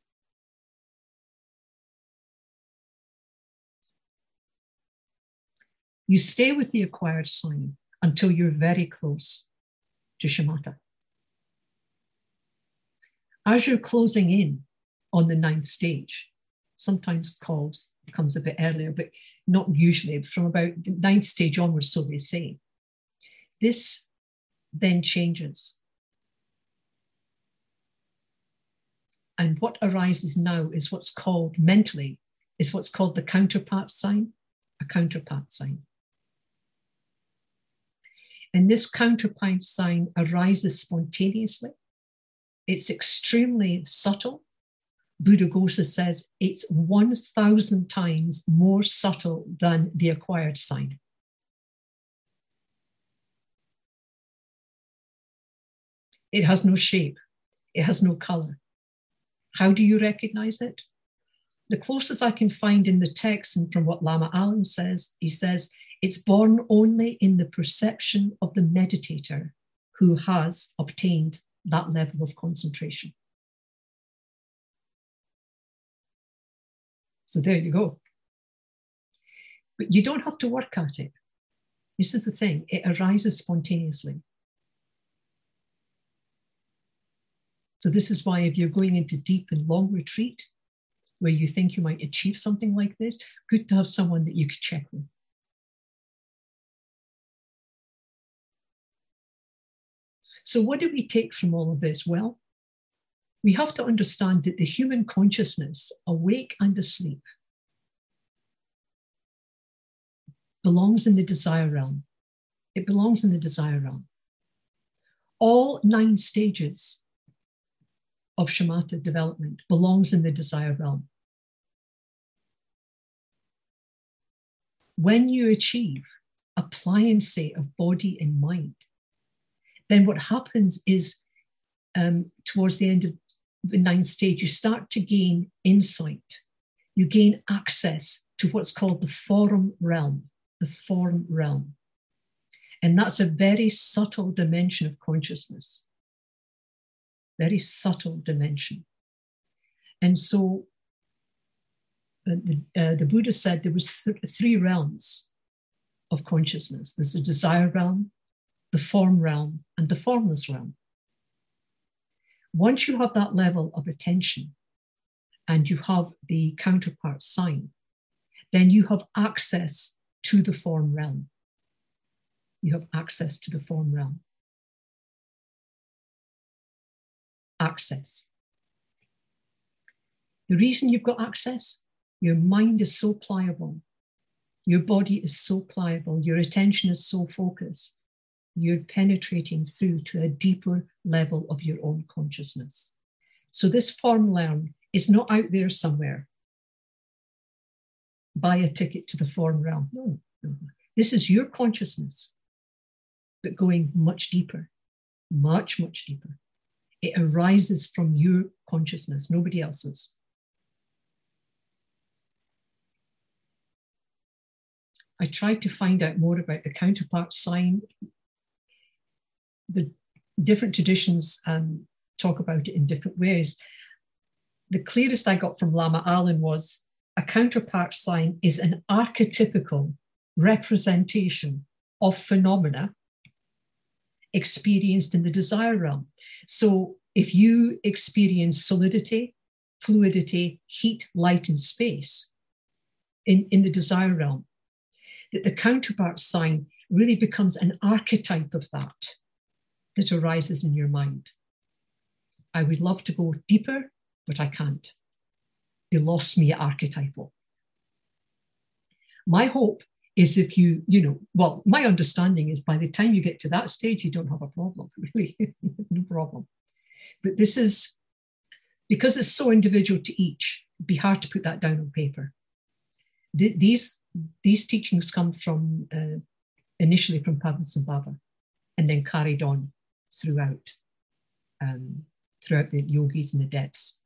You stay with the acquired sign until you're very close to shamatha. As you're closing in on the ninth stage, sometimes calls comes a bit earlier, but not usually, from about the ninth stage onwards, so they say. This then changes. And what arises now is what's called, mentally, is what's called the counterpart sign, a counterpart sign. And this counterpart sign arises spontaneously. It's extremely subtle. Buddhaghosa says it's one thousand times more subtle than the acquired sign. It has no shape. It has no color. How do you recognize it? The closest I can find in the text and from what Lama Allen says, he says, it's born only in the perception of the meditator who has obtained that level of concentration. So there you go. But you don't have to work at it. This is the thing, it arises spontaneously. So this is why if you're going into deep and long retreat, where you think you might achieve something like this, good to have someone that you could check with. So what do we take from all of this? Well, we have to understand that the human consciousness, awake and asleep, belongs in the desire realm. It belongs in the desire realm. All nine stages of shamatha development belongs in the desire realm. When you achieve a pliancy of body and mind, then what happens is um, towards the end of the ninth stage, you start to gain insight. You gain access to what's called the form realm, the form realm. And that's a very subtle dimension of consciousness, very subtle dimension. And so uh, the, uh, the Buddha said there was th- three realms of consciousness. There's the desire realm, the form realm, and the formless realm. Once you have that level of attention and you have the counterpart sign, then you have access to the form realm. You have access to the form realm. Access. The reason you've got access, your mind is so pliable, your body is so pliable, your attention is so focused, you're penetrating through to a deeper level of your own consciousness. So this form realm is not out there somewhere. Buy a ticket to the form realm. No, no. This is your consciousness, but going much deeper, much, much deeper. It arises from your consciousness, nobody else's. I tried to find out more about the counterpart sign. The different traditions um, talk about it in different ways. The clearest I got from Lama Allen was a counterpart sign is an archetypical representation of phenomena experienced in the desire realm. So if you experience solidity, fluidity, heat, light, and space in, in the desire realm, that the counterpart sign really becomes an archetype of that that arises in your mind. I would love to go deeper, but I can't. They lost me at archetypal. My hope is if you, you know, well, my understanding is by the time you get to that stage, you don't have a problem, really, no problem. But this is, because it's so individual to each, it'd be hard to put that down on paper. Th- these, these teachings come from, uh, initially from Padmasambhava, and then carried on throughout, um, throughout the yogis and the adepts.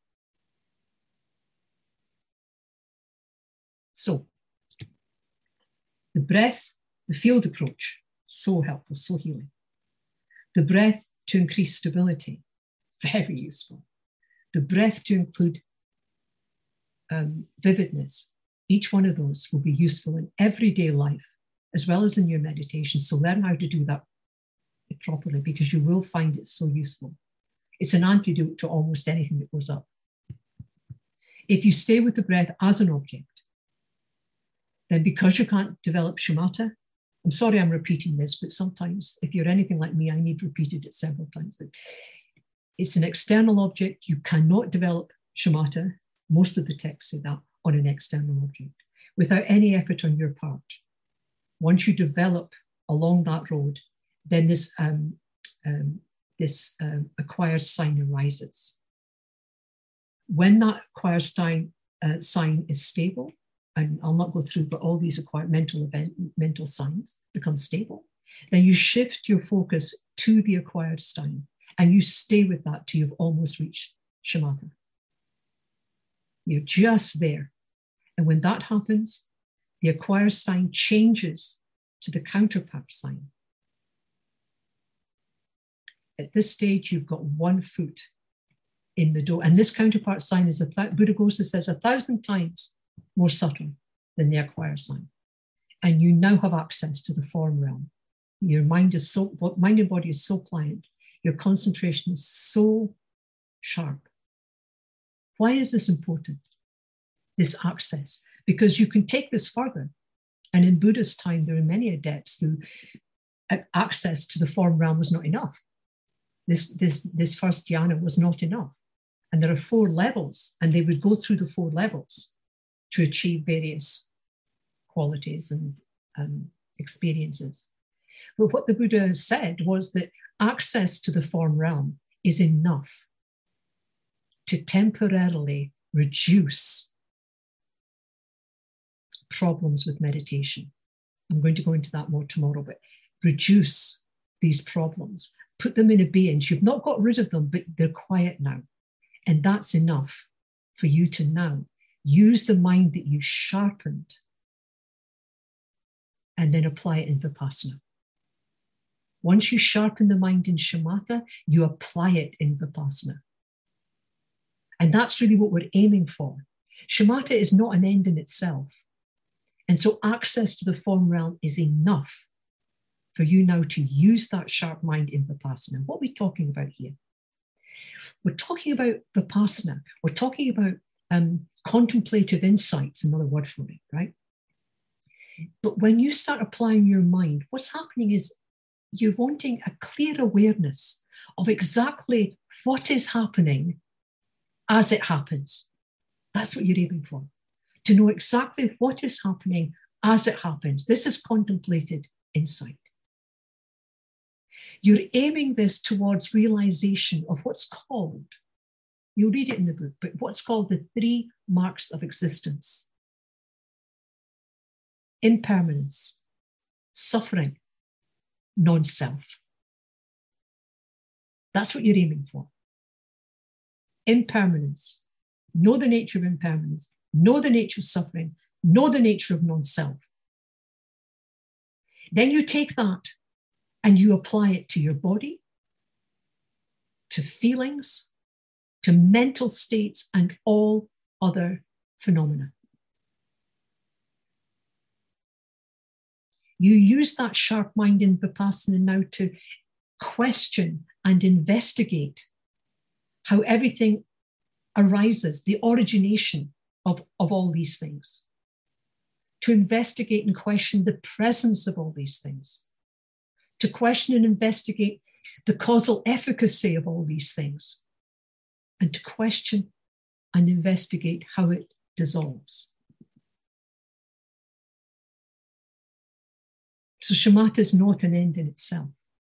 So, the breath, the field approach, so helpful, so healing. The breath to increase stability, very useful. The breath to include um, vividness, each one of those will be useful in everyday life, as well as in your meditation. So learn how to do that properly, because you will find it so useful. It's an antidote to almost anything that goes up. If you stay with the breath as an object, then because you can't develop shamatha, I'm sorry I'm repeating this, but sometimes if you're anything like me, I need repeated it several times, but it's an external object. You cannot develop shamatha. Most of the texts say that on an external object without any effort on your part. Once you develop along that road, then this, um, um, this um, acquired sign arises. When that acquired sign, uh, sign is stable, and I'll not go through, but all these acquired mental event, mental signs become stable, then you shift your focus to the acquired sign, and you stay with that till you've almost reached shamatha. You're just there. And when that happens, the acquired sign changes to the counterpart sign. At this stage, you've got one foot in the door. And this counterpart sign is, a Buddhaghosa says, a thousand times more subtle than the acquired sign. And you now have access to the form realm. Your mind is so, mind and body is so pliant. Your concentration is so sharp. Why is this important? This access, because you can take this further. And in Buddha's time, there are many adepts who access to the form realm was not enough. this, this, this first jhana was not enough. And there are four levels, and they would go through the four levels to achieve various qualities and um, experiences. But what the Buddha said was that access to the form realm is enough to temporarily reduce problems with meditation. I'm going to go into that more tomorrow, but reduce these problems, put them in abeyance. You've not got rid of them, but they're quiet now. And that's enough for you to now use the mind that you sharpened and then apply it in Vipassana. Once you sharpen the mind in shamatha, you apply it in Vipassana. And that's really what we're aiming for. Shamatha is not an end in itself. And so access to the form realm is enough for you now to use that sharp mind in Vipassana. What are we talking about here? We're talking about Vipassana. We're talking about um, contemplative insights, another word for it, right? But when you start applying your mind, what's happening is you're wanting a clear awareness of exactly what is happening as it happens. That's what you're aiming for, to know exactly what is happening as it happens. This is contemplated insight. You're aiming this towards realization of what's called, you'll read it in the book, but what's called the three marks of existence: impermanence, suffering, non-self. That's what you're aiming for. Impermanence. Know the nature of impermanence. Know the nature of suffering. Know the nature of non-self. Then you take that and you apply it to your body, to feelings, to mental states, and all other phenomena. You use that sharp mind in Vipassana now to question and investigate how everything arises, the origination of, of all these things. To investigate and question the presence of all these things. To question and investigate the causal efficacy of all these things. And to question and investigate how it dissolves. So shamatha is not an end in itself.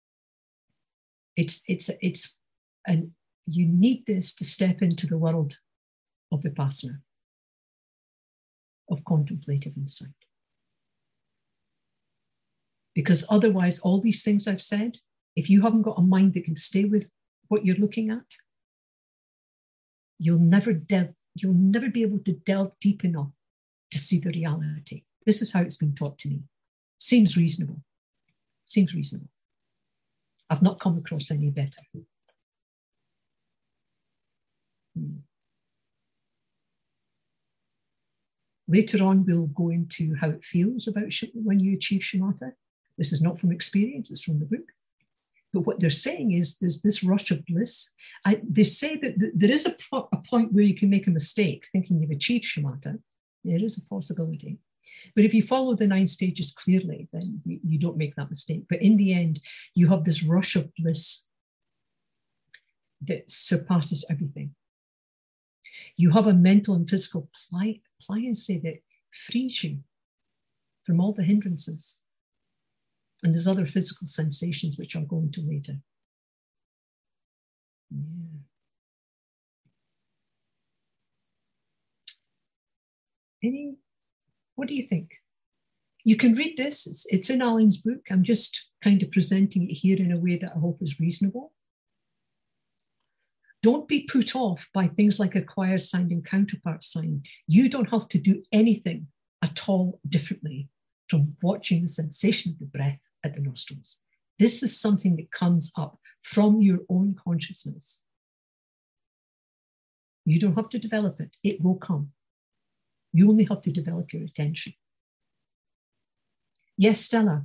It's, it's, it's, and you need this to step into the world of Vipassana, of contemplative insight. Because otherwise, all these things I've said, if you haven't got a mind that can stay with what you're looking at, you'll never delve, you'll never be able to delve deep enough to see the reality. This is how it's been taught to me. Seems reasonable. Seems reasonable. I've not come across any better. Hmm. Later on, we'll go into how it feels about when you achieve shamatha. This is not from experience, it's from the book. But what they're saying is there's this rush of bliss. I, they say that th- there is a, po- a point where you can make a mistake thinking you've achieved shamatha. There is a possibility. But if you follow the nine stages clearly, then you, you don't make that mistake. But in the end, you have this rush of bliss that surpasses everything. You have a mental and physical pli- pliancy that frees you from all the hindrances. And there's other physical sensations which I'll go into later. Yeah. Any, what do you think? You can read this. It's, it's in Alan's book. I'm just kind of presenting it here in a way that I hope is reasonable. Don't be put off by things like acquired sign and counterpart sign. You don't have to do anything at all differently from watching the sensation of the breath at the nostrils. This is something that comes up from your own consciousness. You don't have to develop it. It will come. You only have to develop your attention. Yes, Stella?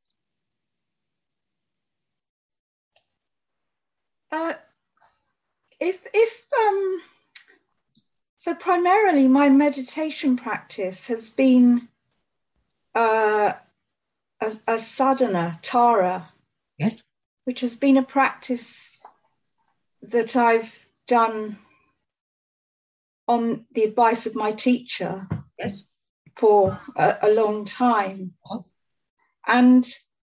Uh, if, if, um, so primarily my meditation practice has been uh, a, a sadhana, tara. Yes. Which has been a practice that I've done on the advice of my teacher. Yes. For a, a long time. Oh. And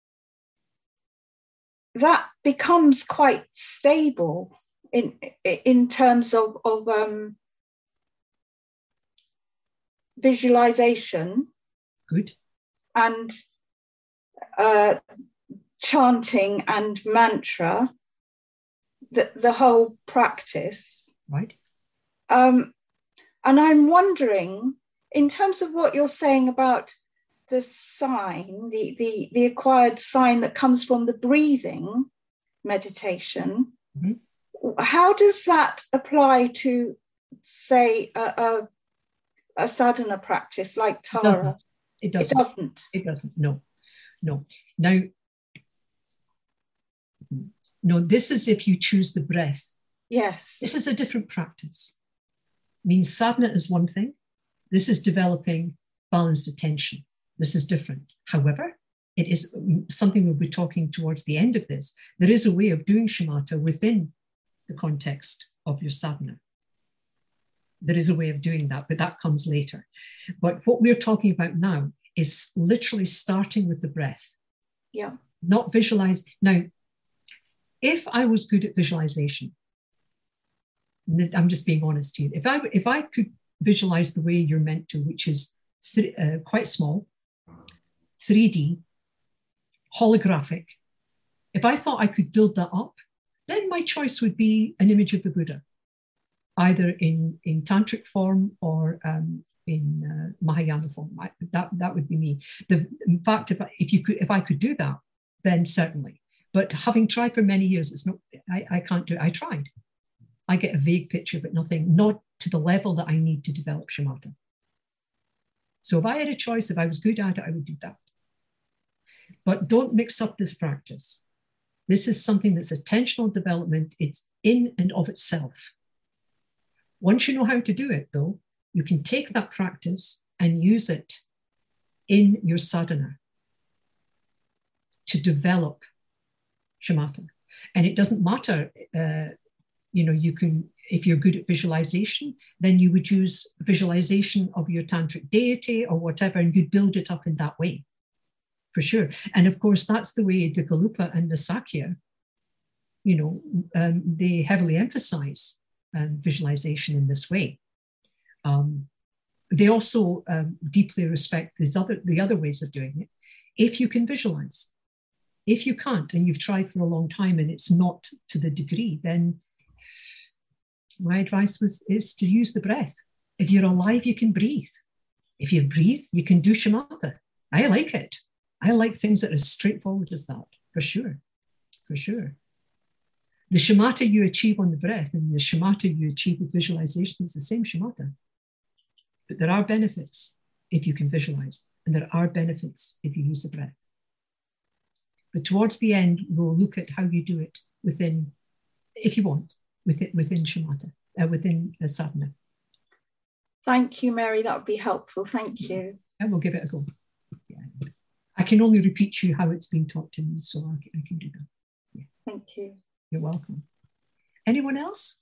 that becomes quite stable in in terms of, of um, visualization. Good. And uh, chanting and mantra, the, the whole practice. Right. Um, and I'm wondering, in terms of what you're saying about the sign, the, the, the acquired sign that comes from the breathing meditation, mm-hmm. how does that apply to, say, a, a, a sadhana practice like Tara? It doesn't. It doesn't. It doesn't. It doesn't. No, no. Now, no, this is if you choose the breath. Yes. This is a different practice. I mean, sadhana is one thing. This is developing balanced attention. This is different. However, it is something we'll be talking towards the end of this. There is a way of doing shamatha within the context of your sadhana. There is a way of doing that, but that comes later. But what we're talking about now is literally starting with the breath. Yeah. Not visualize. Now, if I was good at visualization, I'm just being honest here. If I if I could visualize the way you're meant to, which is th- uh, quite small, three D, holographic, if I thought I could build that up, then my choice would be an image of the Buddha, either in, in tantric form or um, in uh, Mahayana form. I, that, that would be me. The, in fact, if I, if you could, if I could do that, then certainly. But having tried for many years, it's not. I, I can't do it. I tried. I get a vague picture, but nothing, not to the level that I need to develop shamatha. So if I had a choice, if I was good at it, I would do that. But don't mix up this practice. This is something that's attentional development. It's in and of itself. Once you know how to do it, though, you can take that practice and use it in your sadhana to develop shamatha. And it doesn't matter, uh, you know, you can, if you're good at visualization, then you would use visualization of your tantric deity or whatever, and you'd build it up in that way, for sure. And of course, that's the way the Galupa and the Sakya, you know, um, they heavily emphasize um, visualization in this way. Um, they also um, deeply respect these other, the other ways of doing it, if you can visualize. If you can't, and you've tried for a long time and it's not to the degree, then my advice was, is to use the breath. If you're alive, you can breathe. If you breathe, you can do shamatha. I like it. I like things that are as straightforward as that, for sure, for sure. The shamatha you achieve on the breath and the shamatha you achieve with visualization is the same shamatha. But there are benefits if you can visualize, and there are benefits if you use the breath. But towards the end, we'll look at how you do it within, if you want, within, within shamatha, uh, within uh, sadhana. Thank you, Mary. That would be helpful. Thank you. And we'll give it a go. Yeah. I can only repeat to you how it's been taught to me, so I, I can do that. Yeah. Thank you. You're welcome. Anyone else?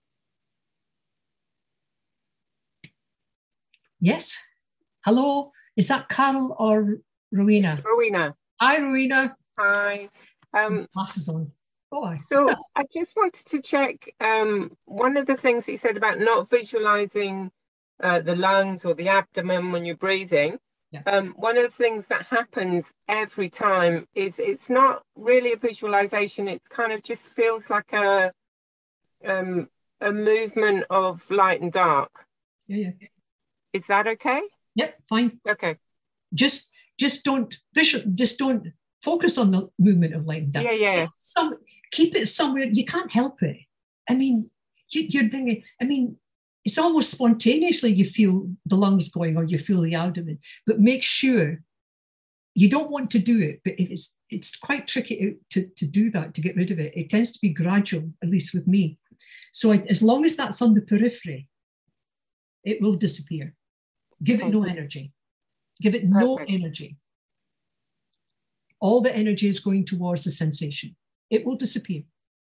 Yes. Hello. Is that Carol or Rowena? It's Rowena. Hi, Rowena. Hi. Um, Glasses on. Oh, I. So I just wanted to check um, one of the things that you said about not visualizing uh, the lungs or the abdomen when you're breathing. Yeah. Um, one of the things that happens every time is it's not really a visualization. It's kind of just feels like a um, a movement of light and dark. Yeah, yeah. Is that okay? Yep, fine. Okay. Just just don't visual. Just don't focus on the movement of light and dark. Yeah, yeah. Some keep it somewhere. You can't help it. I mean, you, you're thinking. I mean. It's almost spontaneously you feel the lungs going or you feel the abdomen, but make sure you don't want to do it. But if it's it's quite tricky to, to do that, to get rid of it. It tends to be gradual, at least with me. So I, as long as that's on the periphery, it will disappear. Give it no energy. Give it no energy. All the energy is going towards the sensation. It will disappear.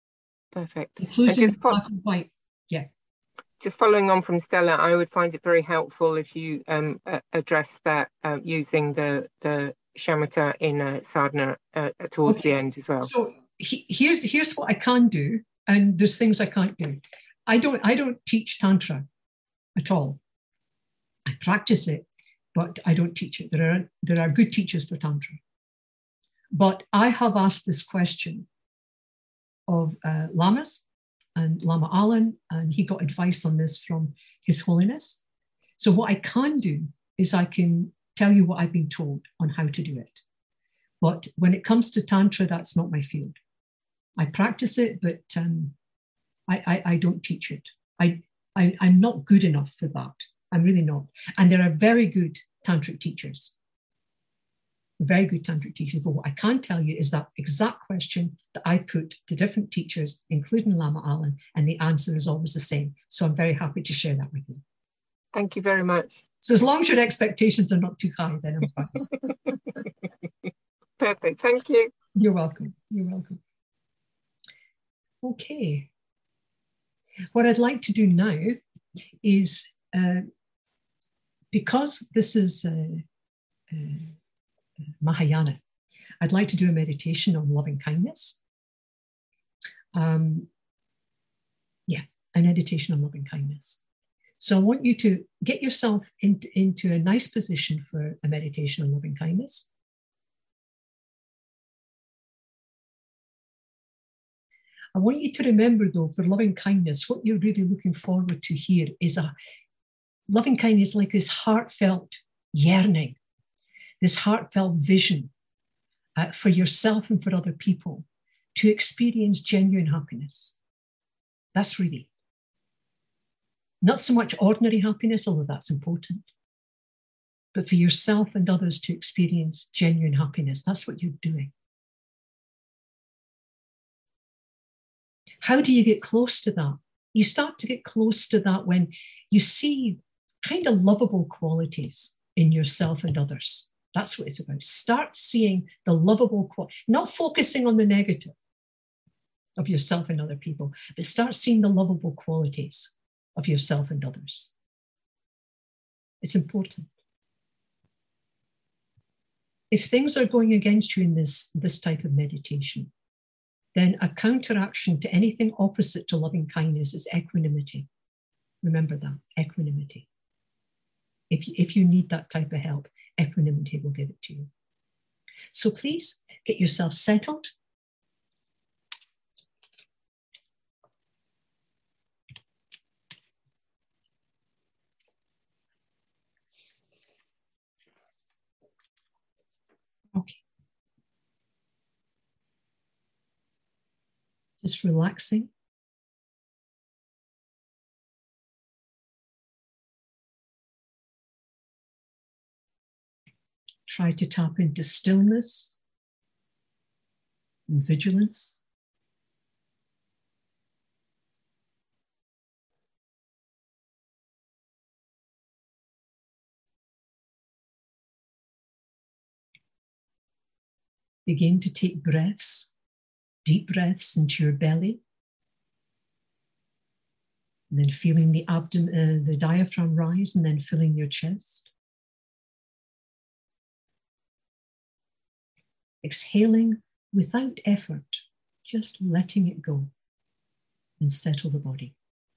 Perfect. Including just black and white. Yeah. Just following on from Stella, I would find it very helpful if you um, uh, address that uh, using the the shamatha in uh, sadhana uh, towards okay. the end as well. So he, here's here's what I can do, and there's things I can't do. I don't I don't teach tantra at all. I practice it, but I don't teach it. There are there are good teachers for tantra. But I have asked this question of uh, lamas and Lama Alan, and he got advice on this from His Holiness. So what I can do is I can tell you what I've been told on how to do it. But when it comes to tantra, that's not my field. I practice it, but um, I, I, I don't teach it. I, I, I'm not good enough for that. I'm really not. And there are very good tantric teachers. Very good tantric teachers. But what I can tell you is that exact question that I put to different teachers, including Lama Alan, and the answer is always the same. So I'm very happy to share that with you. Thank you very much. So as long as your expectations are not too high, then I'm fine. Perfect. Thank you. You're welcome. You're welcome. Okay. What I'd like to do now is, uh, because this is uh, uh, Mahayana, I'd like to do a meditation on loving kindness. Um, yeah, a meditation on loving kindness. So I want you to get yourself in, into a nice position for a meditation on loving kindness. I want you to remember, though, for loving kindness, what you're really looking forward to here is a loving kindness, like this heartfelt yearning, this heartfelt vision uh, for yourself and for other people to experience genuine happiness. That's really not so much ordinary happiness, although that's important, but for yourself and others to experience genuine happiness. That's what you're doing. How do you get close to that? You start to get close to that when you see kind of lovable qualities in yourself and others. That's what it's about. Start seeing the lovable qualities, not focusing on the negative of yourself and other people, but start seeing the lovable qualities of yourself and others. It's important. If things are going against you in this, this type of meditation, then a counteraction to anything opposite to loving kindness is equanimity. Remember that, equanimity. If you, if you need that type of help, equanimity will give it to you. So please get yourself settled. Okay. Just relaxing. Try to tap into stillness and vigilance. Begin to take breaths, deep breaths into your belly. And then feeling the abdomen, uh, the diaphragm rise, and then filling your chest. Exhaling without effort, just letting it go and settle the body.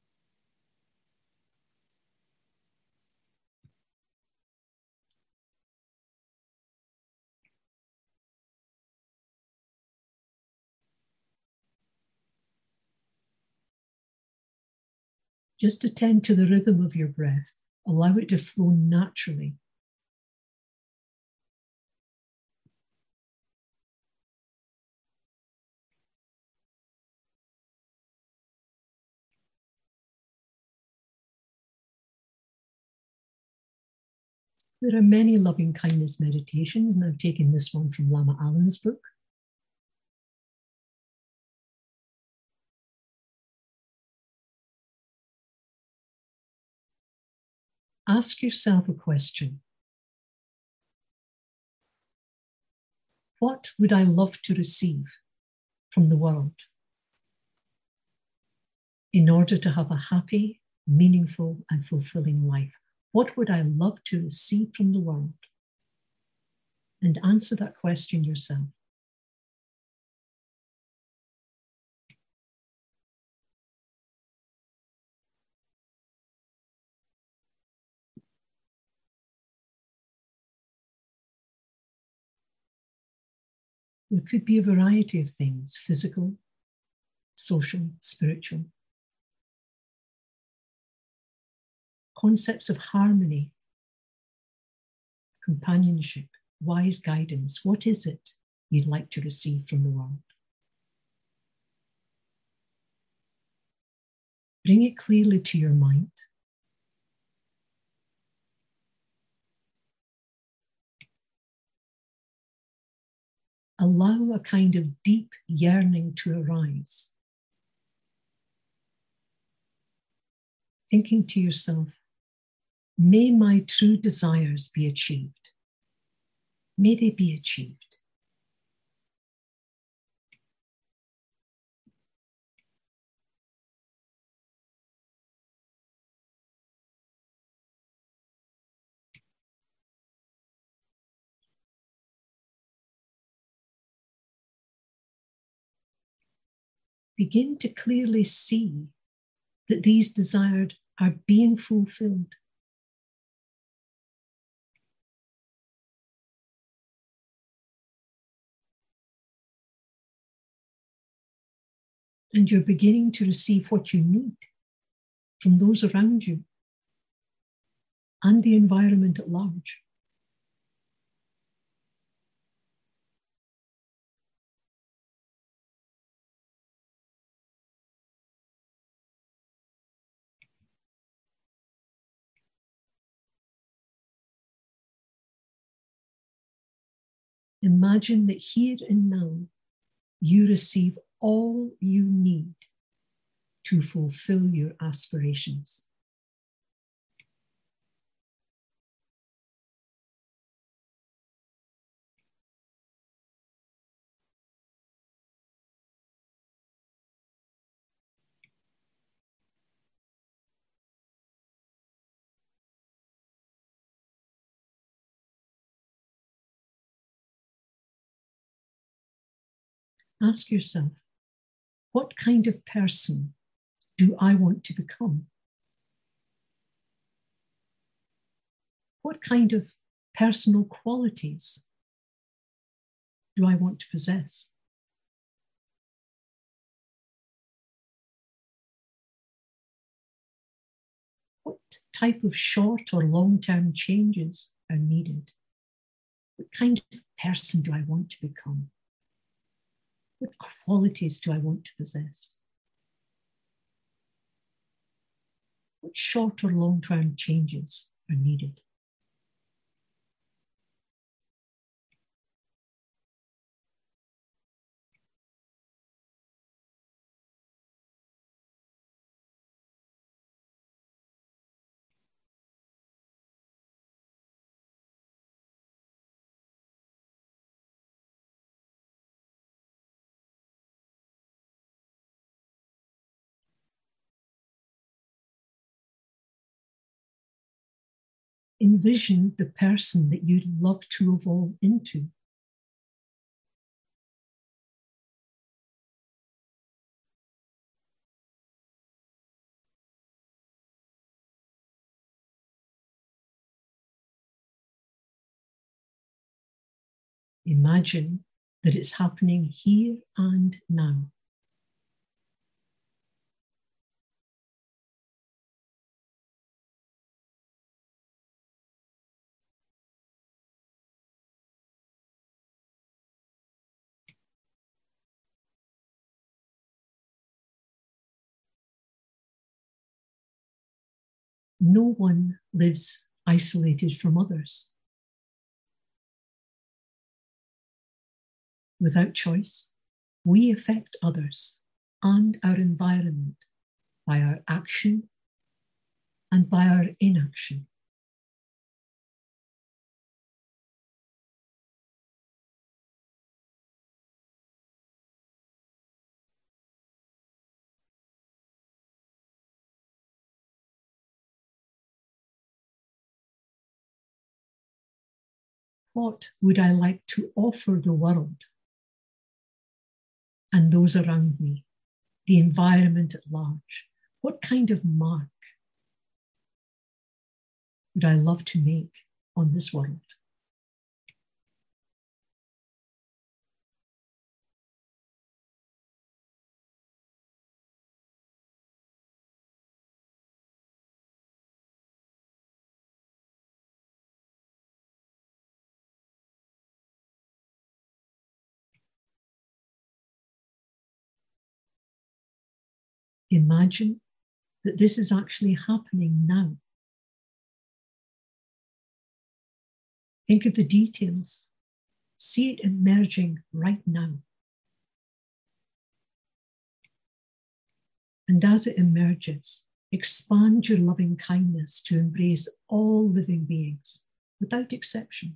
Just attend to the rhythm of your breath. Allow it to flow naturally. There are many loving kindness meditations, and I've taken this one from Lama Alan's book. Ask yourself a question. What would I love to receive from the world? in order to have a happy, meaningful, and fulfilling life? What would I love to receive from the world? And answer that question yourself. There could be a variety of things: physical, social, spiritual. Concepts of harmony, companionship, wise guidance. What is it you'd like to receive from the world? Bring it clearly to your mind. Allow a kind of deep yearning to arise. Thinking to yourself, may my true desires be achieved. May they be achieved. Begin to clearly see that these desires are being fulfilled. And you're beginning to receive what you need from those around you and the environment at large. Imagine that here and now, you receive all you need to fulfill your aspirations. Ask yourself, what kind of person do I want to become? What kind of personal qualities do I want to possess? What type of short or long-term changes are needed? What kind of person do I want to become? What qualities do I want to possess? What short or long-term changes are needed? Envision the person that you'd love to evolve into. Imagine that it's happening here and now. No one lives isolated from others. Without choice, we affect others and our environment by our action and by our inaction. What would I like to offer the world and those around me, the environment at large? What kind of mark would I love to make on this world? Imagine that this is actually happening now. Think of the details. See it emerging right now. And as it emerges, expand your loving kindness to embrace all living beings without exception.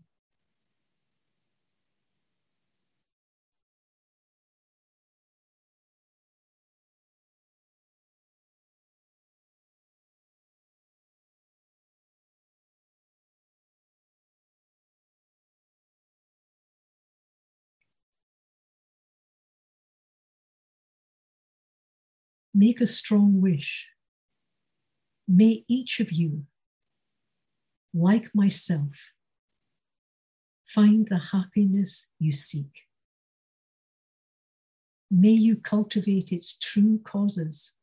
Make a strong wish. May each of you, like myself, find the happiness you seek. May you cultivate its true causes.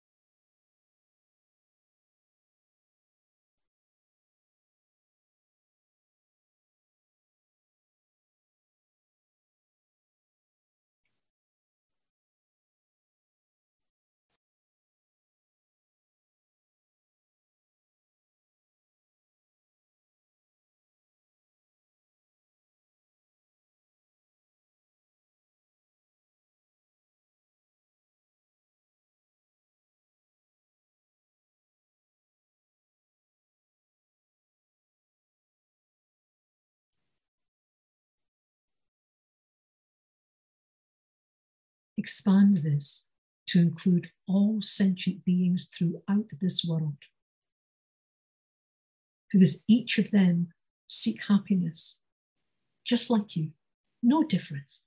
Expand this to include all sentient beings throughout this world, because each of them seek happiness, just like you, no difference.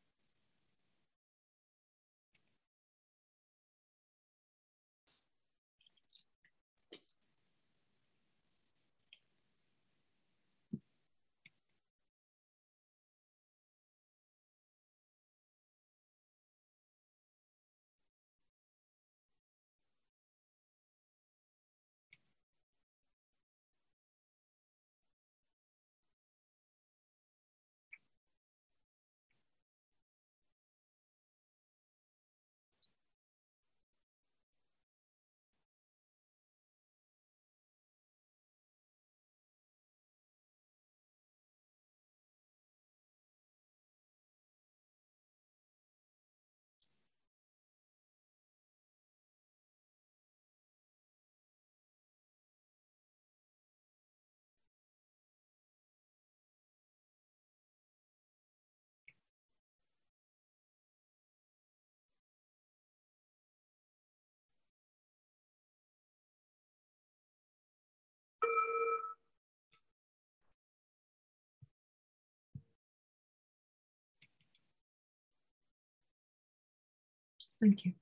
Thank you.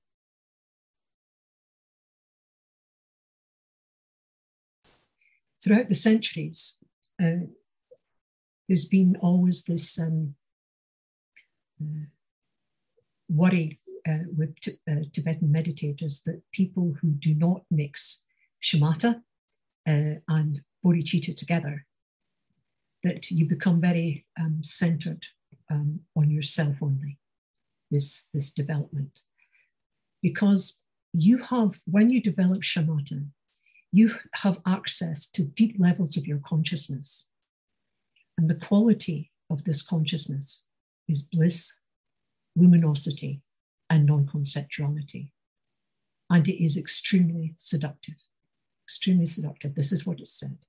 Throughout the centuries, uh, there's been always this um, uh, worry uh, with t- uh, Tibetan meditators that people who do not mix shamatha uh, and bodhicitta together, that you become very um, centered um, on yourself only, this, this development. Because you have, when you develop shamatha, you have access to deep levels of your consciousness. And the quality of this consciousness is bliss, luminosity, and non-conceptuality. And it is extremely seductive, extremely seductive. This is what it said.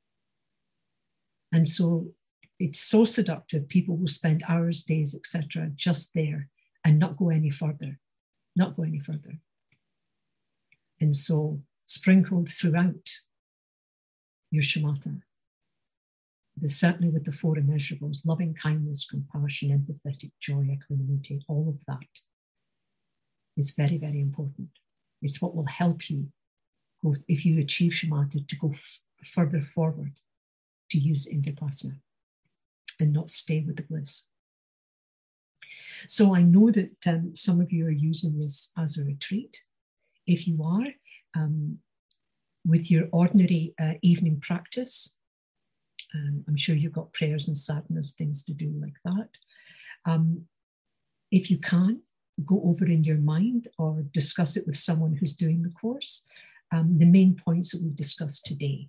And so it's so seductive, people will spend hours, days, et cetera, just there and not go any further, not go any further. And so sprinkled throughout your shamatha, the, certainly with the four immeasurables, loving kindness, compassion, empathetic, joy, equanimity, all of that is very, very important. It's what will help you, go, if you achieve shamatha, to go f- further forward, to use it in Vipassana and not stay with the bliss. So I know that um, some of you are using this as a retreat. If you are, um, with your ordinary uh, evening practice, um, I'm sure you've got prayers and sadhanas, things to do like that. Um, if you can, go over in your mind or discuss it with someone who's doing the course, um, the main points that we've discussed today.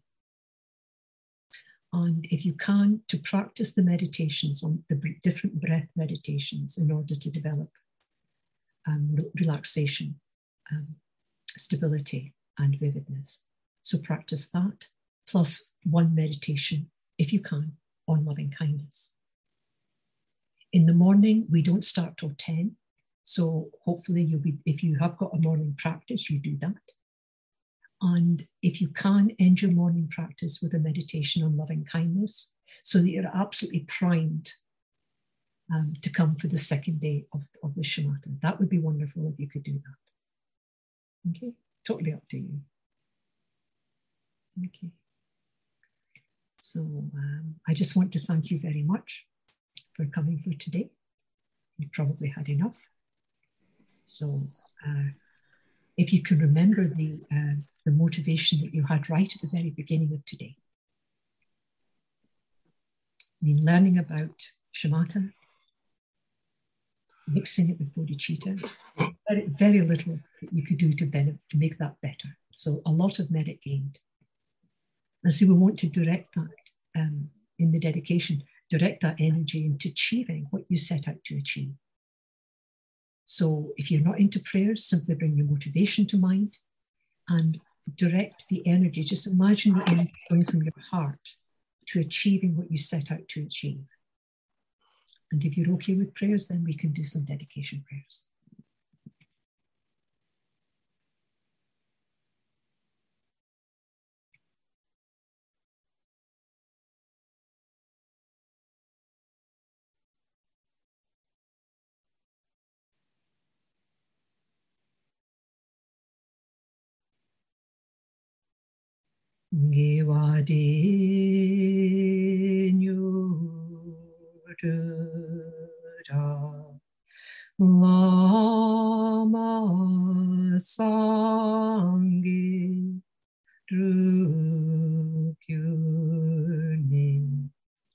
And if you can, to practice the meditations on the different breath meditations in order to develop um, re- relaxation, um, stability, and vividness. So practice that, plus one meditation, if you can, on loving kindness. In the morning, we don't start till ten. So hopefully you'll be, if you have got a morning practice, you do that. And if you can, end your morning practice with a meditation on loving kindness so that you're absolutely primed um, to come for the second day of, of the shamatha. That would be wonderful if you could do that. Okay, totally up to you. Okay. So um, I just want to thank you very much for coming for today. You probably had enough. So uh, if you can remember the, uh, the motivation that you had right at the very beginning of today. I mean, learning about shamatha, mixing it with bodhicitta, very, very little that you could do to, benefit, to make that better. So a lot of merit gained. And so we want to direct that um, in the dedication, direct that energy into achieving what you set out to achieve. So if you're not into prayers, simply bring your motivation to mind and direct the energy. Just imagine the energy going from your heart to achieving what you set out to achieve. And if you're okay with prayers, then we can do some dedication prayers. Gewade nyurda lama sangi drukyurni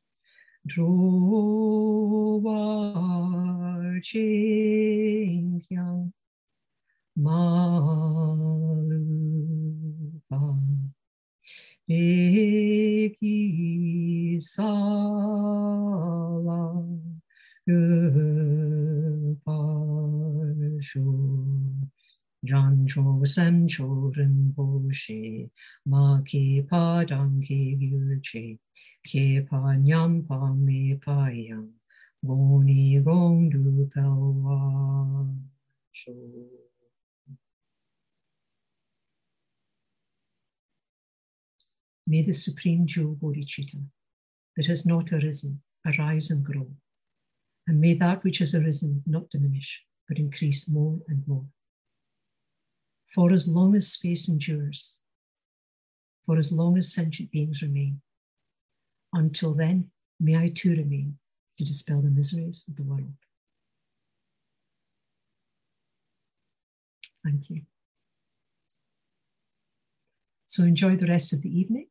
drovar chinkyang malupa Eki sala parsho jancho sancho rinpoche ma ke padang ke gyurche ke pa nyam pa me pa yang goni gong du pelwa sho. May the Supreme Jewel Bodhicitta that has not arisen arise and grow. And may that which has arisen not diminish, but increase more and more. For as long as space endures, for as long as sentient beings remain, until then, may I too remain to dispel the miseries of the world. Thank you. So enjoy the rest of the evening.